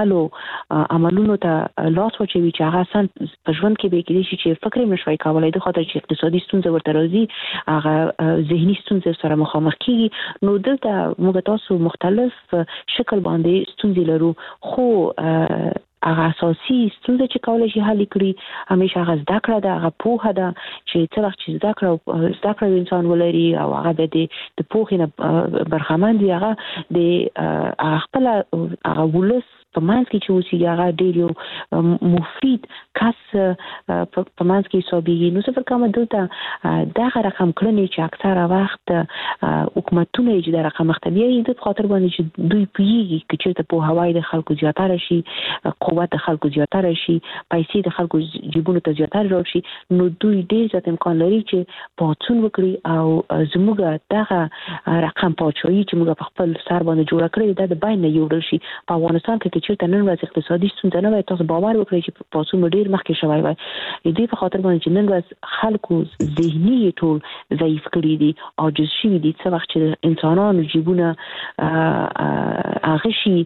عملونو ته لاس وچوي چې هغه سن په ژوند کې به کېدای شي چې فکر نشوي کولای د خاطر چې اقتصادي ستونزې ورته راځي هغه ذهني ستونزې سره مخامخ کیږي نو دلته موږ تاسو مختلف شکل باندې ستونزې لرو خو هغه اساسي ستونزې چې کولای شي حل کړي همیشه هغه زده کړه ده هغه پوهه ده چې څه وخت چې زده کړه انسان ولري او هغه د پوهې نه برخمن وي هغه د خپل هغه ولس په منځ کې چې اوسېږي هغه ډېر یو مفید کس په منځ کې حسابېږي نو څه فکر کوم دلته دغه رقم کړنې چې اکثره وخت حکومتونه چې د رقم مختبیایي د خاطر باندې چې دوی پوهېږي که چېرته پوهاوی د خلکو زیاتره شي قوت د خلکو زیاتره شي پیسې د خلکو جیبونو ته زیاتره راشي نو دوی ډېر زیات امکان لري چې پاڅون وکړي او زموږ دغه رقم پاچاهي چې موږ په خپل سر باندې جوړه کړې ده د بیان نه یوړل شي په افغانستان کې چې نن ورځ اقتصادي ستونزې نه وي تاسو باور وکړئ چې پاڅون ډېر مخکې شوی وای دې په خاطر باندې چې نن ورځ خلکو ذهني ټول ضعیف کړي دي عاجز شوي دي څه وخت چې انسانانو جیبونه هغه شي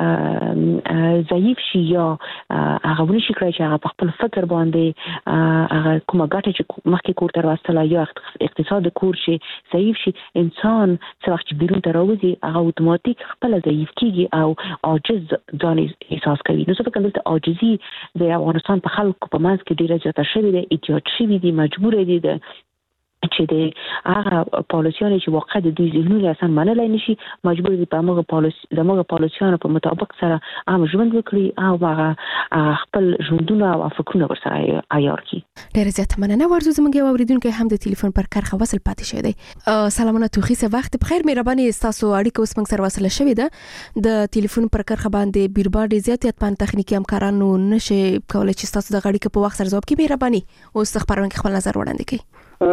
ضعیف شي یا هغه ونشي کړی چې هغه په خپل فکر باندې هغه کومه ګټه چې مخکې کور ته راوستله یا اقتصاد کور شي ضعیف شي انسان څه وخت چې بیرون ته راوځي هغه اتوماتیک خپل ضعیف کیږي او عاجز ځان احساس کوي نو څه فکر دلته عاجزي د افغانستان په خلکو په منځ کې ډیره زیاته شوې ده احتیاط شوي دي مجبور دي چې د هغه پالیسیانو چې واقع د دوی ذهنونه اصلا منلای نشي مجبور دي په موږ پالیسیانو په مطابق سره عام ژوند وکړي او هغه خپل ژوندونه او فکرونه ورسره عیار کړي ډېر زیات مننه ورزو زموږ یو اوریدونکو هم د ټلیفون پر کرخه وصل پاتې شوی دی سلامونه توخي سه وخت بخیر مهرباني تاسو اړیکه اوس موږ سره وصل شوې ده د ټلیفون پر کرخه باندې بیربا ډېر زیات پان تخنیکی همکارانو نشي کولای چې تاسو د اړیکه په وخت سره جواب کړئ مهرباني اوس خبرونه خپل نظر وړاندې کړئ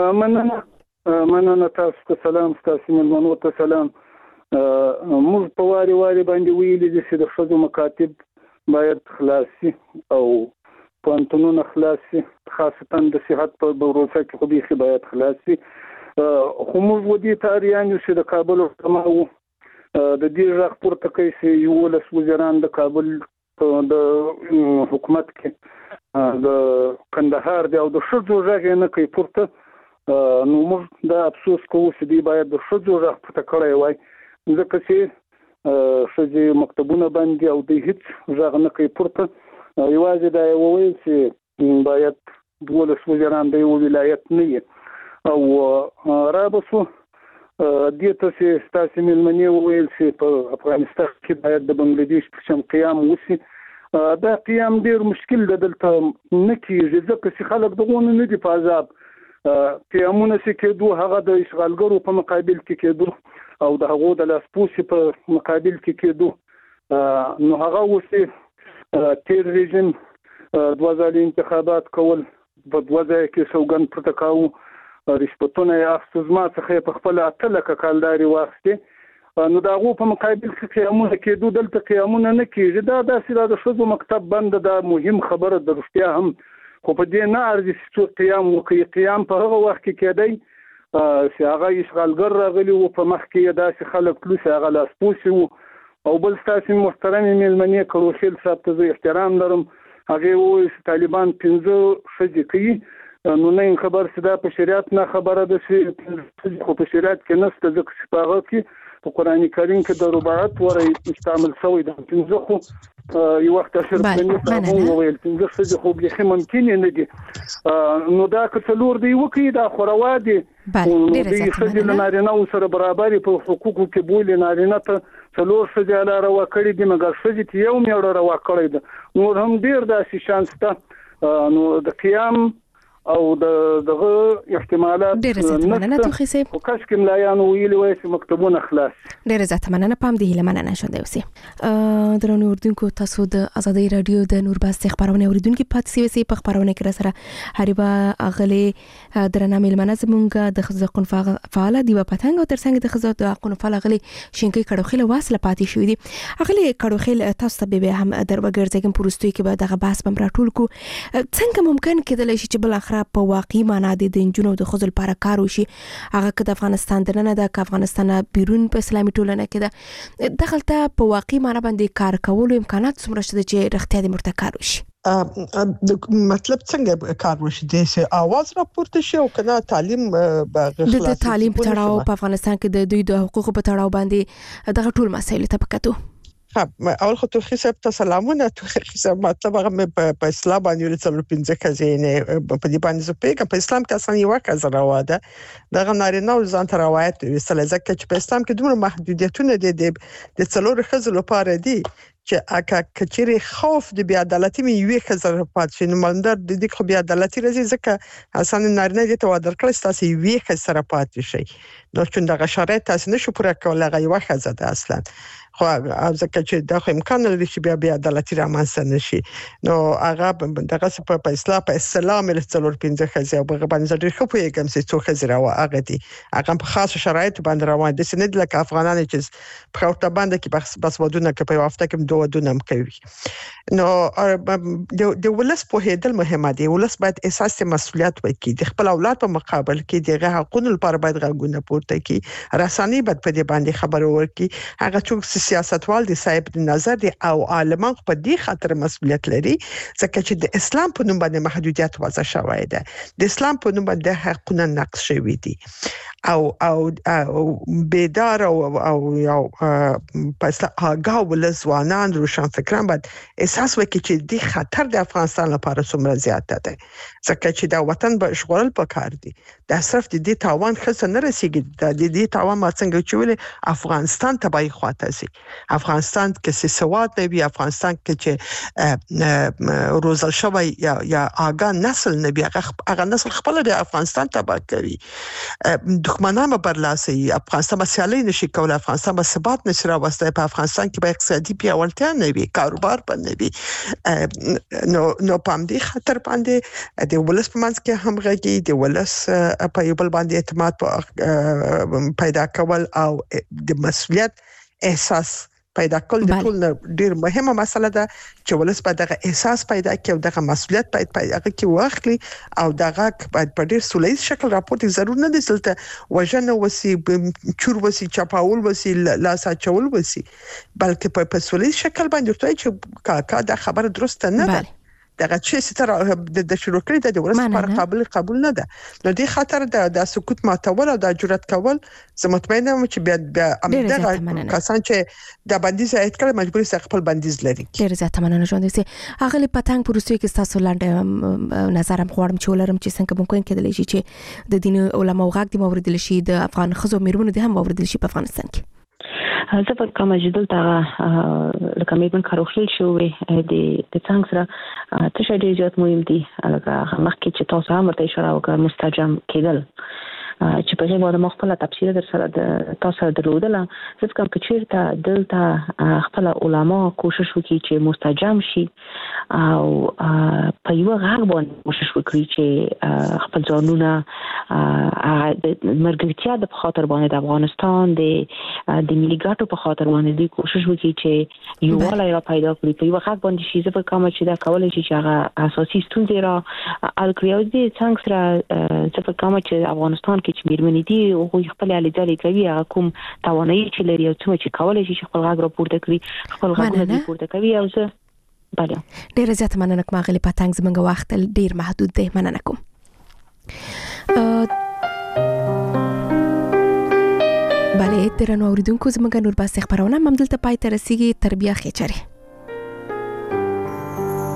مننه تاسو ته سلام تاسو ملمنو ته سلام موږ په واري باندې ویلي دي چې د ښځو مکاتب باید خلاصي او پوهنتونونه خلاصي خاصتا د صحت په بروسه کې خو به باید خلاصي خو موږ ودی تاریان چې د کابل حکومت د دې رغ پورته کوي چې یو ولس وزیران د کابل د حکومت کې د کندهار دی او د ښځو رغ نه کوي پورته نو موږ دا افسوس کوو چې دی باید د ښځو رغ پورته کړی وای ځکه چې ښځې مکتبونه باندې او د هیڅ رغ نه کوي پورته یوازې دا وویل چې باید ولس وزیران د یو ولایت نه او رابطو دې ته چې تاسو ملمنې وویل چې په افغانستان کې باید د بنگلاديش په شان قیام وشي دا قیام ډیر مشکل ده دلته نه کیږي ځکه چې خلک دغه نه دي په عذاب قیامونه چې کېدو هغه د اشغالګرو په مقابل کې کېدو او د هغو د لاسپوڅي په مقابل کې کېدو نو هغه وسه تیر رژیم دوه ځلې انتخابات کول په دوه ځای کې سوګند پروتکاو رشوتونه یې اخیستو زما څخه په خپل اتلکه کالداري واخیستې نو د هغو په مقابل کې قیامونه کېدو دلته قیامونه نه کېږي دا داسې د ښځو مکتب بند دا مهم خبره د رښتیا هم خو په دې نه ارزي چې قیام وکړي قیام په هغه وخت کې کېدی چې هغه اشغالګر راغلي و په مخ کې داسې خلک پلوس هغه لاسپوڅي و او بل ستاسو محترم ملمنې کروشل صاحب ته احترام لرم هغه وایي چې طالبان 15 ښځې کوي نو نه خبر چې دا په شریعت نه خبره ده چې خو په شریعت کې نشته ځکه چې په هغه کې په قران کریم کې د رباعت ورې استعمال شوی د 15 خو یو وخت شرطنی ته وویل چې څه خو به ممکن نه دي نو دا کڅلور دی وکي دا خوروا دي د سجل نارینه سره برابر په حقوقو کې بولې نارینه ته څلور سجل روا کړی دي مګر سجل یو میړه روا کړی دي نو هم ډیر داسې شانس ته نو د قیام او دغه احتمالات ډېر زیات مننه توخی صاحب او کاش کې ملایانو ویلي وای چې مکتبونه خلاص ډېر زیات مننه پام دی مننه شوندې اوسې درنو اردوونکو تاسو د ازادي رادیو د نورباس خبرونه اوریدونکو پاتې سي په خبرونه کې سره هریبا اغلی درنه ملمنه زمونږ د خزقون فعال دی په پتنګ او ترڅنګ د خزو د قون فعال اغلی شینکې کډوخله واسله پاتې شوې دي اغلی کډوخله تاسو به هم دروګرځګم پروستوي کې به دغه باس بم راټول کو څنګه ممکن کېدلی شي چې بل اخر په واقعي معنا د انجونو د خزل لپاره کار وشي هغه که د افغانستان درنه د افغانستان بیرون په اسلامي ټولنه کې ده دغلته په واقعي معنا باندې کار کولو امکانات څومره شته چې رښتیا د مرتکار وشي مطلب څنګه کار وشي د اواز راپورته شي او کنه تعلیم د تعلیم په تړاو په افغانستان کې د دوی د حقوقو په تړاو باندې دغه ټول مسایل ته پکاتو اول خو توخی صاحب ته سلامونه توخی صاحب مطلب هغه په اسلام باندې څلور 15 کزینه په دې باندې زپېګه په اسلام کې اصلا یو کزه راواده دغه نارینه او ځان ته روایت وسله ځکه چې په اسلام کې دومره محدودیتونه دي د څلور خزو لپاره دي چې اګه کچري خوف د بیا عدالتي مې خزر پات شي نو مندر د دې خو بیا عدالتي راځي ځکه اصلا نارینه دې ته ودر کړی تاسو یې خزر پات شي نو چې دغه شرایط تاسو نشو پوره کولای هغه یو خزه ده اصلا خو ځکه چې دا خو امکان لري چې بیا عدالتي رامنځته نشي نو هغه دغه په اسلام په اسلام له څلور 15 خزه او په باندې ډېر خو پیغام سي څو خزه راو هغه دي هغه په خاصه شرایط باندې روان دي سند لکه افغانان چې په خاطر باندې کې بس ودونه کې په وخت کې دوه دونه کوي نو د ولس په هدل مهمه دي ولس باید احساس مسؤلیت وکړي د خپل اولاد په مقابل کې دغه حقوقو لپاره باید غوښتنه پورته کړي رساني باید په دې باندې خبرو ورکړي هغه څوک سیاستوال دي صاحب د نظر دي او عالمان په دې خاطر مسؤلیت لري ځکه چې د اسلام په نوم باندې محدودیت وضع شوی ده د اسلام په نوم باندې حقوقونه نقض شوی دي او بیدار او یو پس آگاه ولزوانان روشن فکران باید احساس وکړي چې د خطر د افغانستان لپاره څومره زیات ده ځکه چې دا وطن به اشغال پکار دي د صرف د دې تاوان خصه نه رسیږي د دې تاوان ما څنګه چې افغانستان تبعی خواته سي افغانستان کې سواد نه وي افغانستان کې چې روزل شوی یا آگاه نسل نه وي هغه نسل خپل د افغانستان تبع کوي دښمنان به برلاسي افغانستان مسالې نشي کولای افغانستان به ثبات نشي راوستي په افغانستان کې به اقتصادي پیاوړتیا نه وي کاروبار به نه وي نو پام دې خطر باندې د ولس په منځ کې همغږي د ولس په یو بل باندې اعتماد پیدا کول او د مسؤلیت احساس پیدا کول د ټول ډیر مهمه مسله ده چې ولس په دغه احساس پیدا کړي او دغه مسؤلیت پیدا کړي واخلي او دغه باید په ډیر سولید شکل راپورټ ضرور نه دي سلته وژنه وسی چور وسی چپاول وسی لاسا چول وسی بلکې په سولید شکل باندې ورته چې کا دا خبره درسته نه ده دغه چې ستاره د شروع کړی د ولس پر قبول نه ده نو دې خاطر د سکوت ماتول او د جرأت کول زه مطمئنه یم چې بیا امدغه کسان چې د بندیز ایت کړه مجبور سي خپل بندیز لري ډیر زیات مننه ژوند سي هغه پتنګ پروستوي کې تاسو لاندې نظرم خوړم چې ولرم چې څنګه ممکن کېدلی شي چې د دین علماء غاک دی موردل شي د افغان خزو میرمنو دي هم موردل شي په افغانستان کې زه په کومه جدل تا لکه مې کاروخل شوې د څنګه سره څه ډیر زیات مهم دي لکه مخکې چې تاسو هم ورته اشاره وکړه مستجم کېدل چې په هغه باندې مخفله تفسیر در سره د تاسو درلودله ځکه کوم چیرته دلته خپل علما کوشش وکړي چې مستجم شي او په یو غږ باندې کوشش وکړي چې خپل ځانونه د مرګتیا د خاطر باندې د افغانستان د ملي ګټو په خاطر باندې د کوشش وکړي چې یو ولا را پیدا کړي په یو غږ باندې شي ځکه کوم چې دا کولای شي چې هغه اساسي ستونزې را الکریو دي څنګه سره ځکه کوم چې افغانستان چې میرمنې دي او خپل اړیدلې کوي هغه کوم توانایي چې لري او څه چې کولای شي خپل غږ راپورته کړي خپل غږ راپورته کوي او زه بله ډیر زیات مننه کوم غلي پتنګ زمونږ وخت ډیر محدود دی مننه کوم بله ترنو اوریدونکو زمونږ نور باسي خبرونه ممدلته پای ته رسیدي تربیه خچره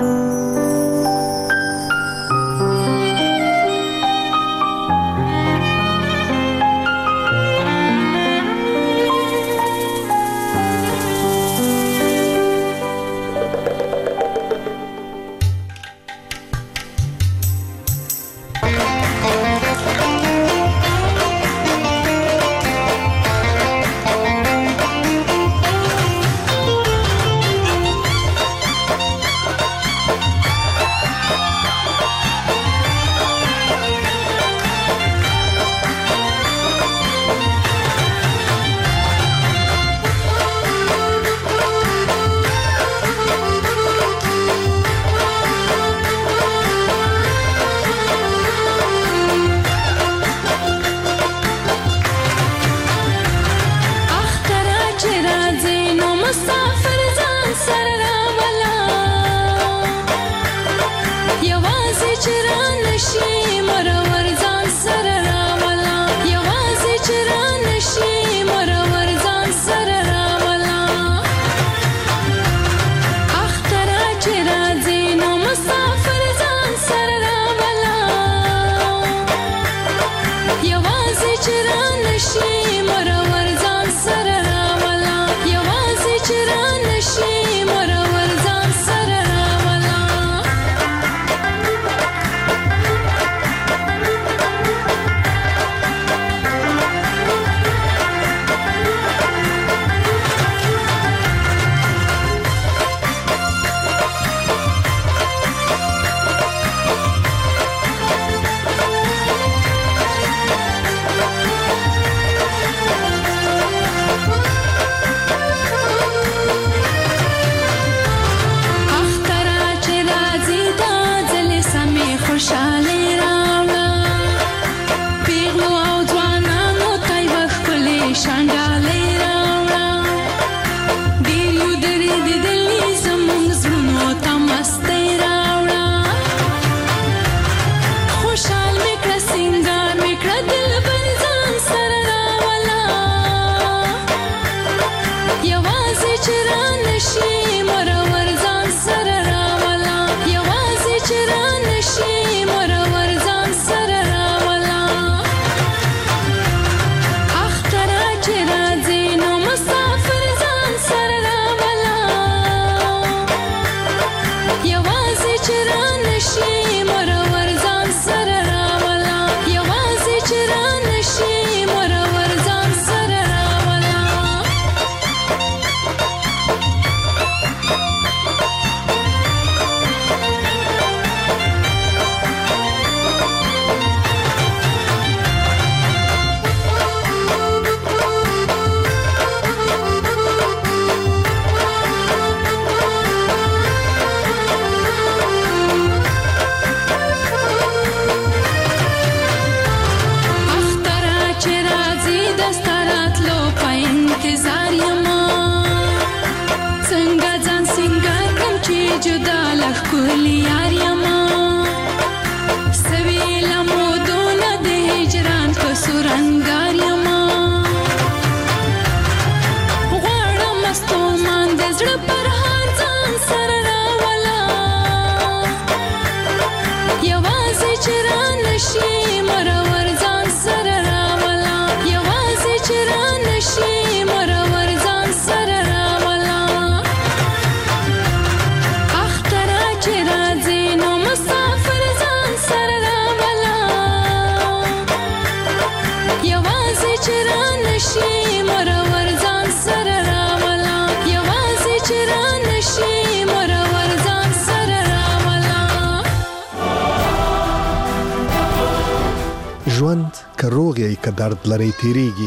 ژوند که روغ یې که درد لري تیریږي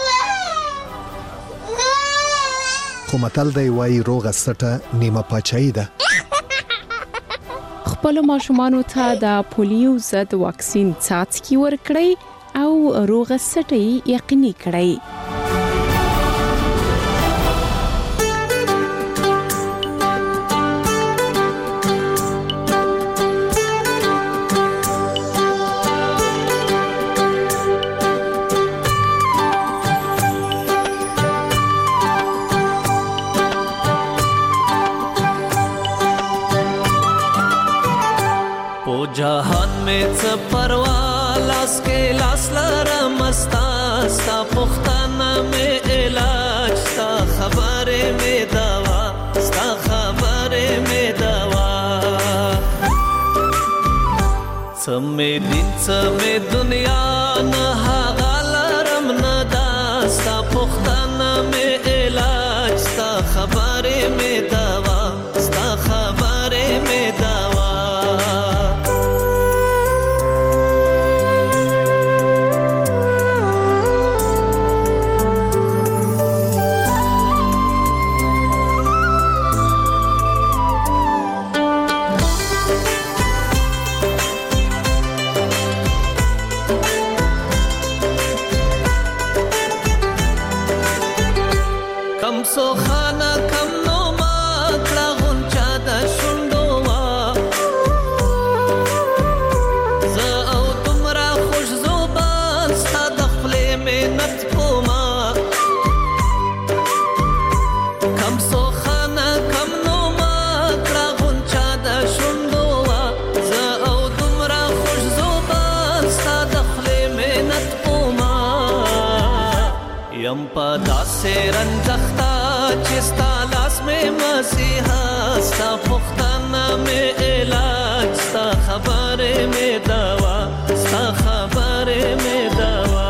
خو متل دی وایي روغه سټه نیمه پاچاهي ده. خپل ماشومانو ته د پولیو ضد واکسین څاڅکي ورکړئ او روغه سټه یقیني کړئ. څه پروا لاس کې لاس لرم ستا ستا پوښتنه مې علاج ستا خبرې مې دوا ستا خبرې مې دوا څه مې دین څه مې دنیا نه هغه لرم نه دا ستا پوښتنه مې علاج ستا خبرې مې دوا ستا خبرې مې دوا سو خانه کم نو ما کړه غونچا د شونډو وا زه او تمرا خوش زوبان ستا د خپلې منت کوما کم سو خانه کم نو ما کړه غونچا د شونډو وا زه او تمرا خوش زوبان ستا د خپلې منت کوما یم په داسې رنځختا چستا لاس میں مسیحا ستا پختانا میں علاج ستا خبر میں دوا ستا خبر میں دوا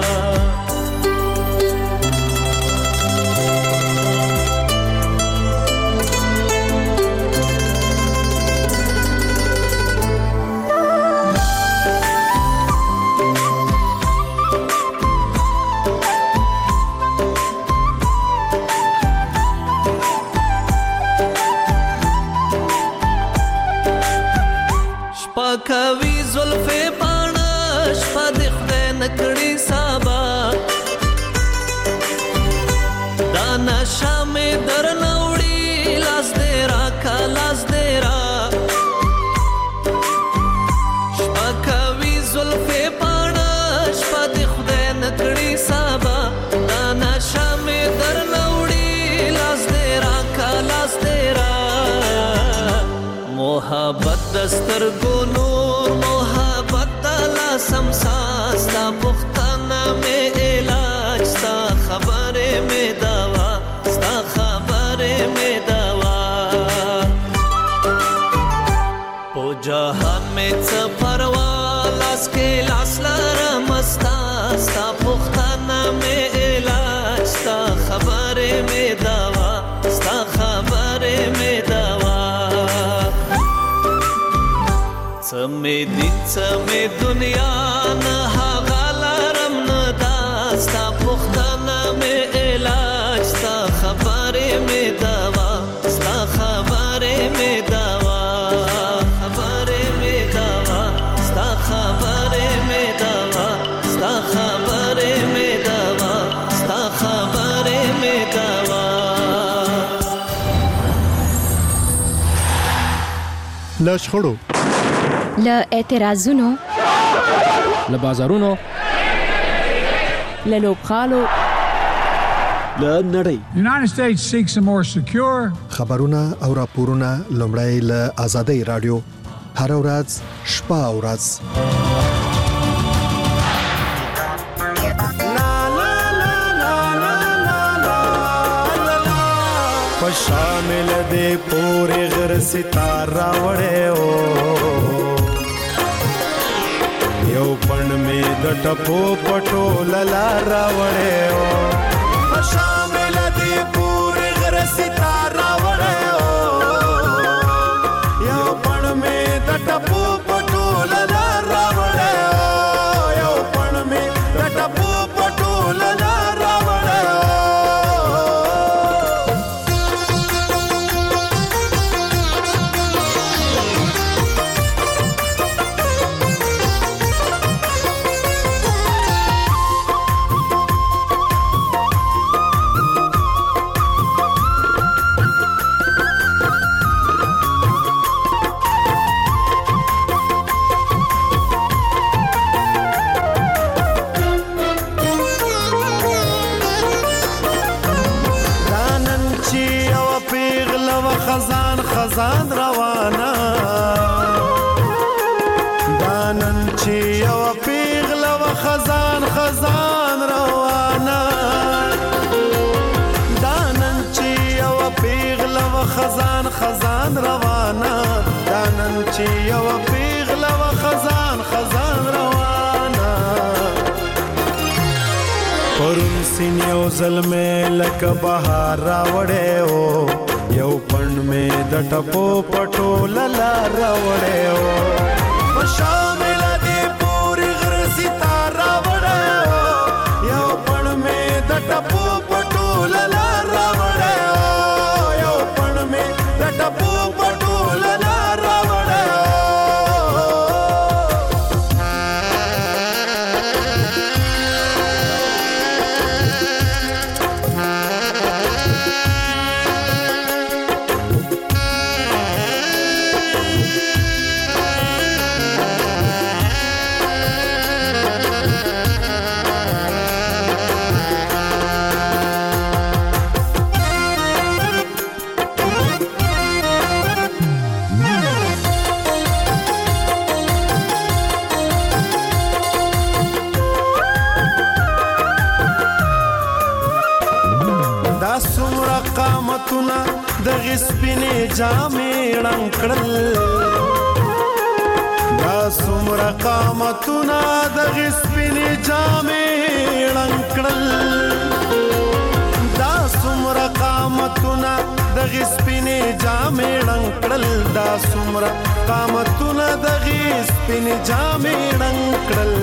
کوي زلفې پاڼه شپه د خدای نکړي سبا دا نشه مې در نوړي لاس دې راکا لاس دې را شپه کوي زلفې پاڼه شپه د خدای نکړي سبا دا نشه مې در نوړي لاس دې راکا لاس دې را محبت دستر نور محبت دلا سمسا ستا پختانا میں علاج ستا خبر میں دوا ستا خبر میں دوا پو جہان میں څه پروا لاس کے لاس لرم ستا ستا پختانا میں علاج ستا خبر میں دوا ستا خبر میں دوا سمې دین سمې دنیا نه هغه لرم نه دا ستا پوښتنه مې علاج ستا خبرې مې دوا ستا خبرې مې دوا خبرې مې دوا ستا خبرې مې دوا ستا خبرې مې دوا ستا خبرې مې دوا لا شخړو له اعتراضونو له بازارونو له لوبغالو له نړۍ United States seeks a more secure خبرونه او راپورونه لومړی له آزادۍ رادیو هر ورځ شپه او ورځ شامل دے پورے غر ستارہ وڑے ہو یو پن میں دٹپو پٹو للارا وڑے ہو شامل دے پورے غر ستارہ وڑے ہو یو پن میں دٹپو پٹو للارا وڑے ہو یو پن میں دٹپو پٹو للارا وڑے ہو خزان روانه دانن چې یو پیغله و خزان خزان روانه پرون سین یو ظلمه لکه بهار راوړې او یو پڼ مې د ټپو پټو للا راوړې او په شامل دې پورې غر ستاره راوړې او یو پڼ مې د ټپو پټو للا راوړې او یو پڼ مې د ټپو پټو للا راوړې قامتونه د غسپینې جامې ړنګ کړل دا څومره قامتونه د غسپینې جامې ړنګ کړل دا څومره قامتونه د غسپینې جامې ړنګ کړل دا څومره قامتونه د غسپینې جامې ړنګ کړل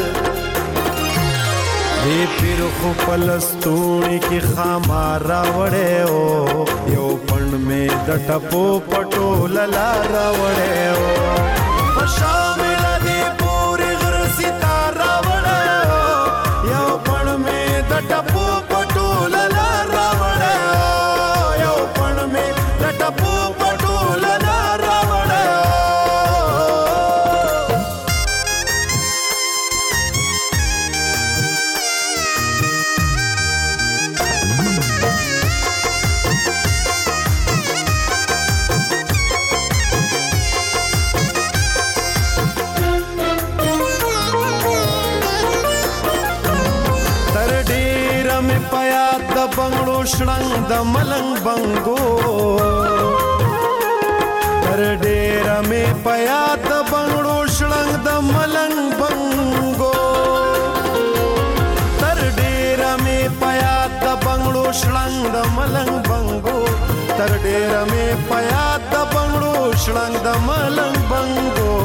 دی پیر خو پلستونی کی خامار راوڑے ہو یو پن میں د ټپو پټو للا راوڑے ہو شامل دی پوری غر ستار راوڑے ہو یو پن میں د ټپو پټو للا راوڑے ہو یو پن میں د ټپو پټو للا راوڑے ہو بنگلو شړنګ د ملنګ بنګو تر ډیره مې پیا د بنگلو شړنګ د ملنګ بنګو تر ډیره مې پیا د بنگلو شړنګ د ملنګ بنګو تر ډیره مې پیا د بنگلو شړنګ د ملنګ بنګو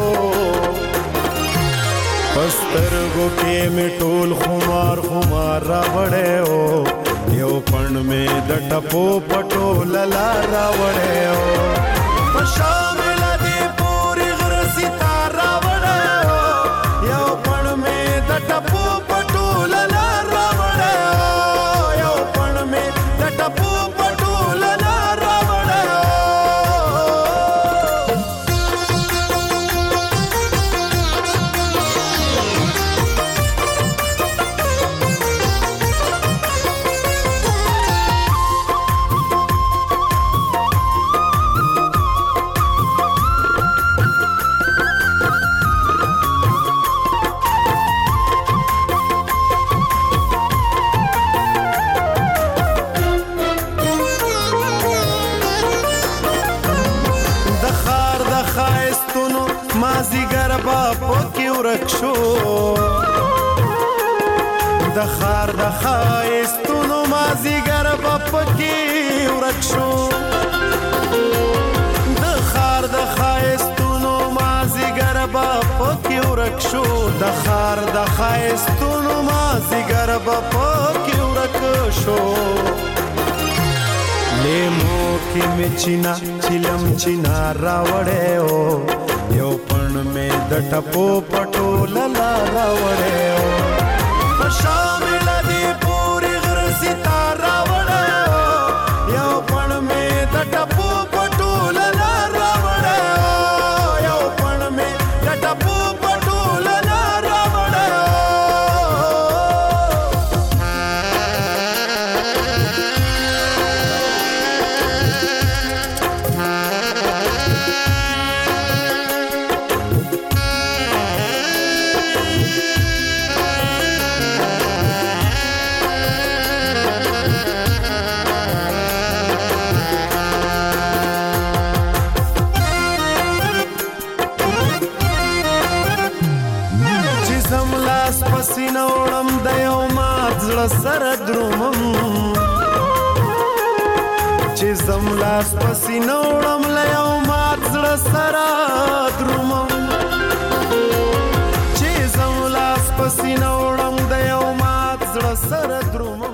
پسترګو کې مې ټول خمار خمار راوړې او یو پن میں د ټپو پټو للا راوړې او په شامل دی پوری غر ستار راوړې او یو پن میں د ټپو پټو للا راوړې او یو پن میں د ټپو پټو للا راوړې مازیګر با پکې ورک شو د خار د ښایستونو مازیګر با پکې ورک شو د خار د ښایستونو مازیګر با پکې ورک شو د خار د ښایستونو مازیګر با پکې ورک شو لیمو کې مې چینا چلم چینا راوړې او یو پن میں د ټپو پټو للا راوړې او شامل دی پوری غر ستار راوړې او یو پن میں د ټپو پټو للا راوړې او یو پن میں د ټپو پټو للا راوړې زملاس پسینوړم لیو مات زړه سره درومم چې زملاس پسینوړم د یو مات زړه سره درومم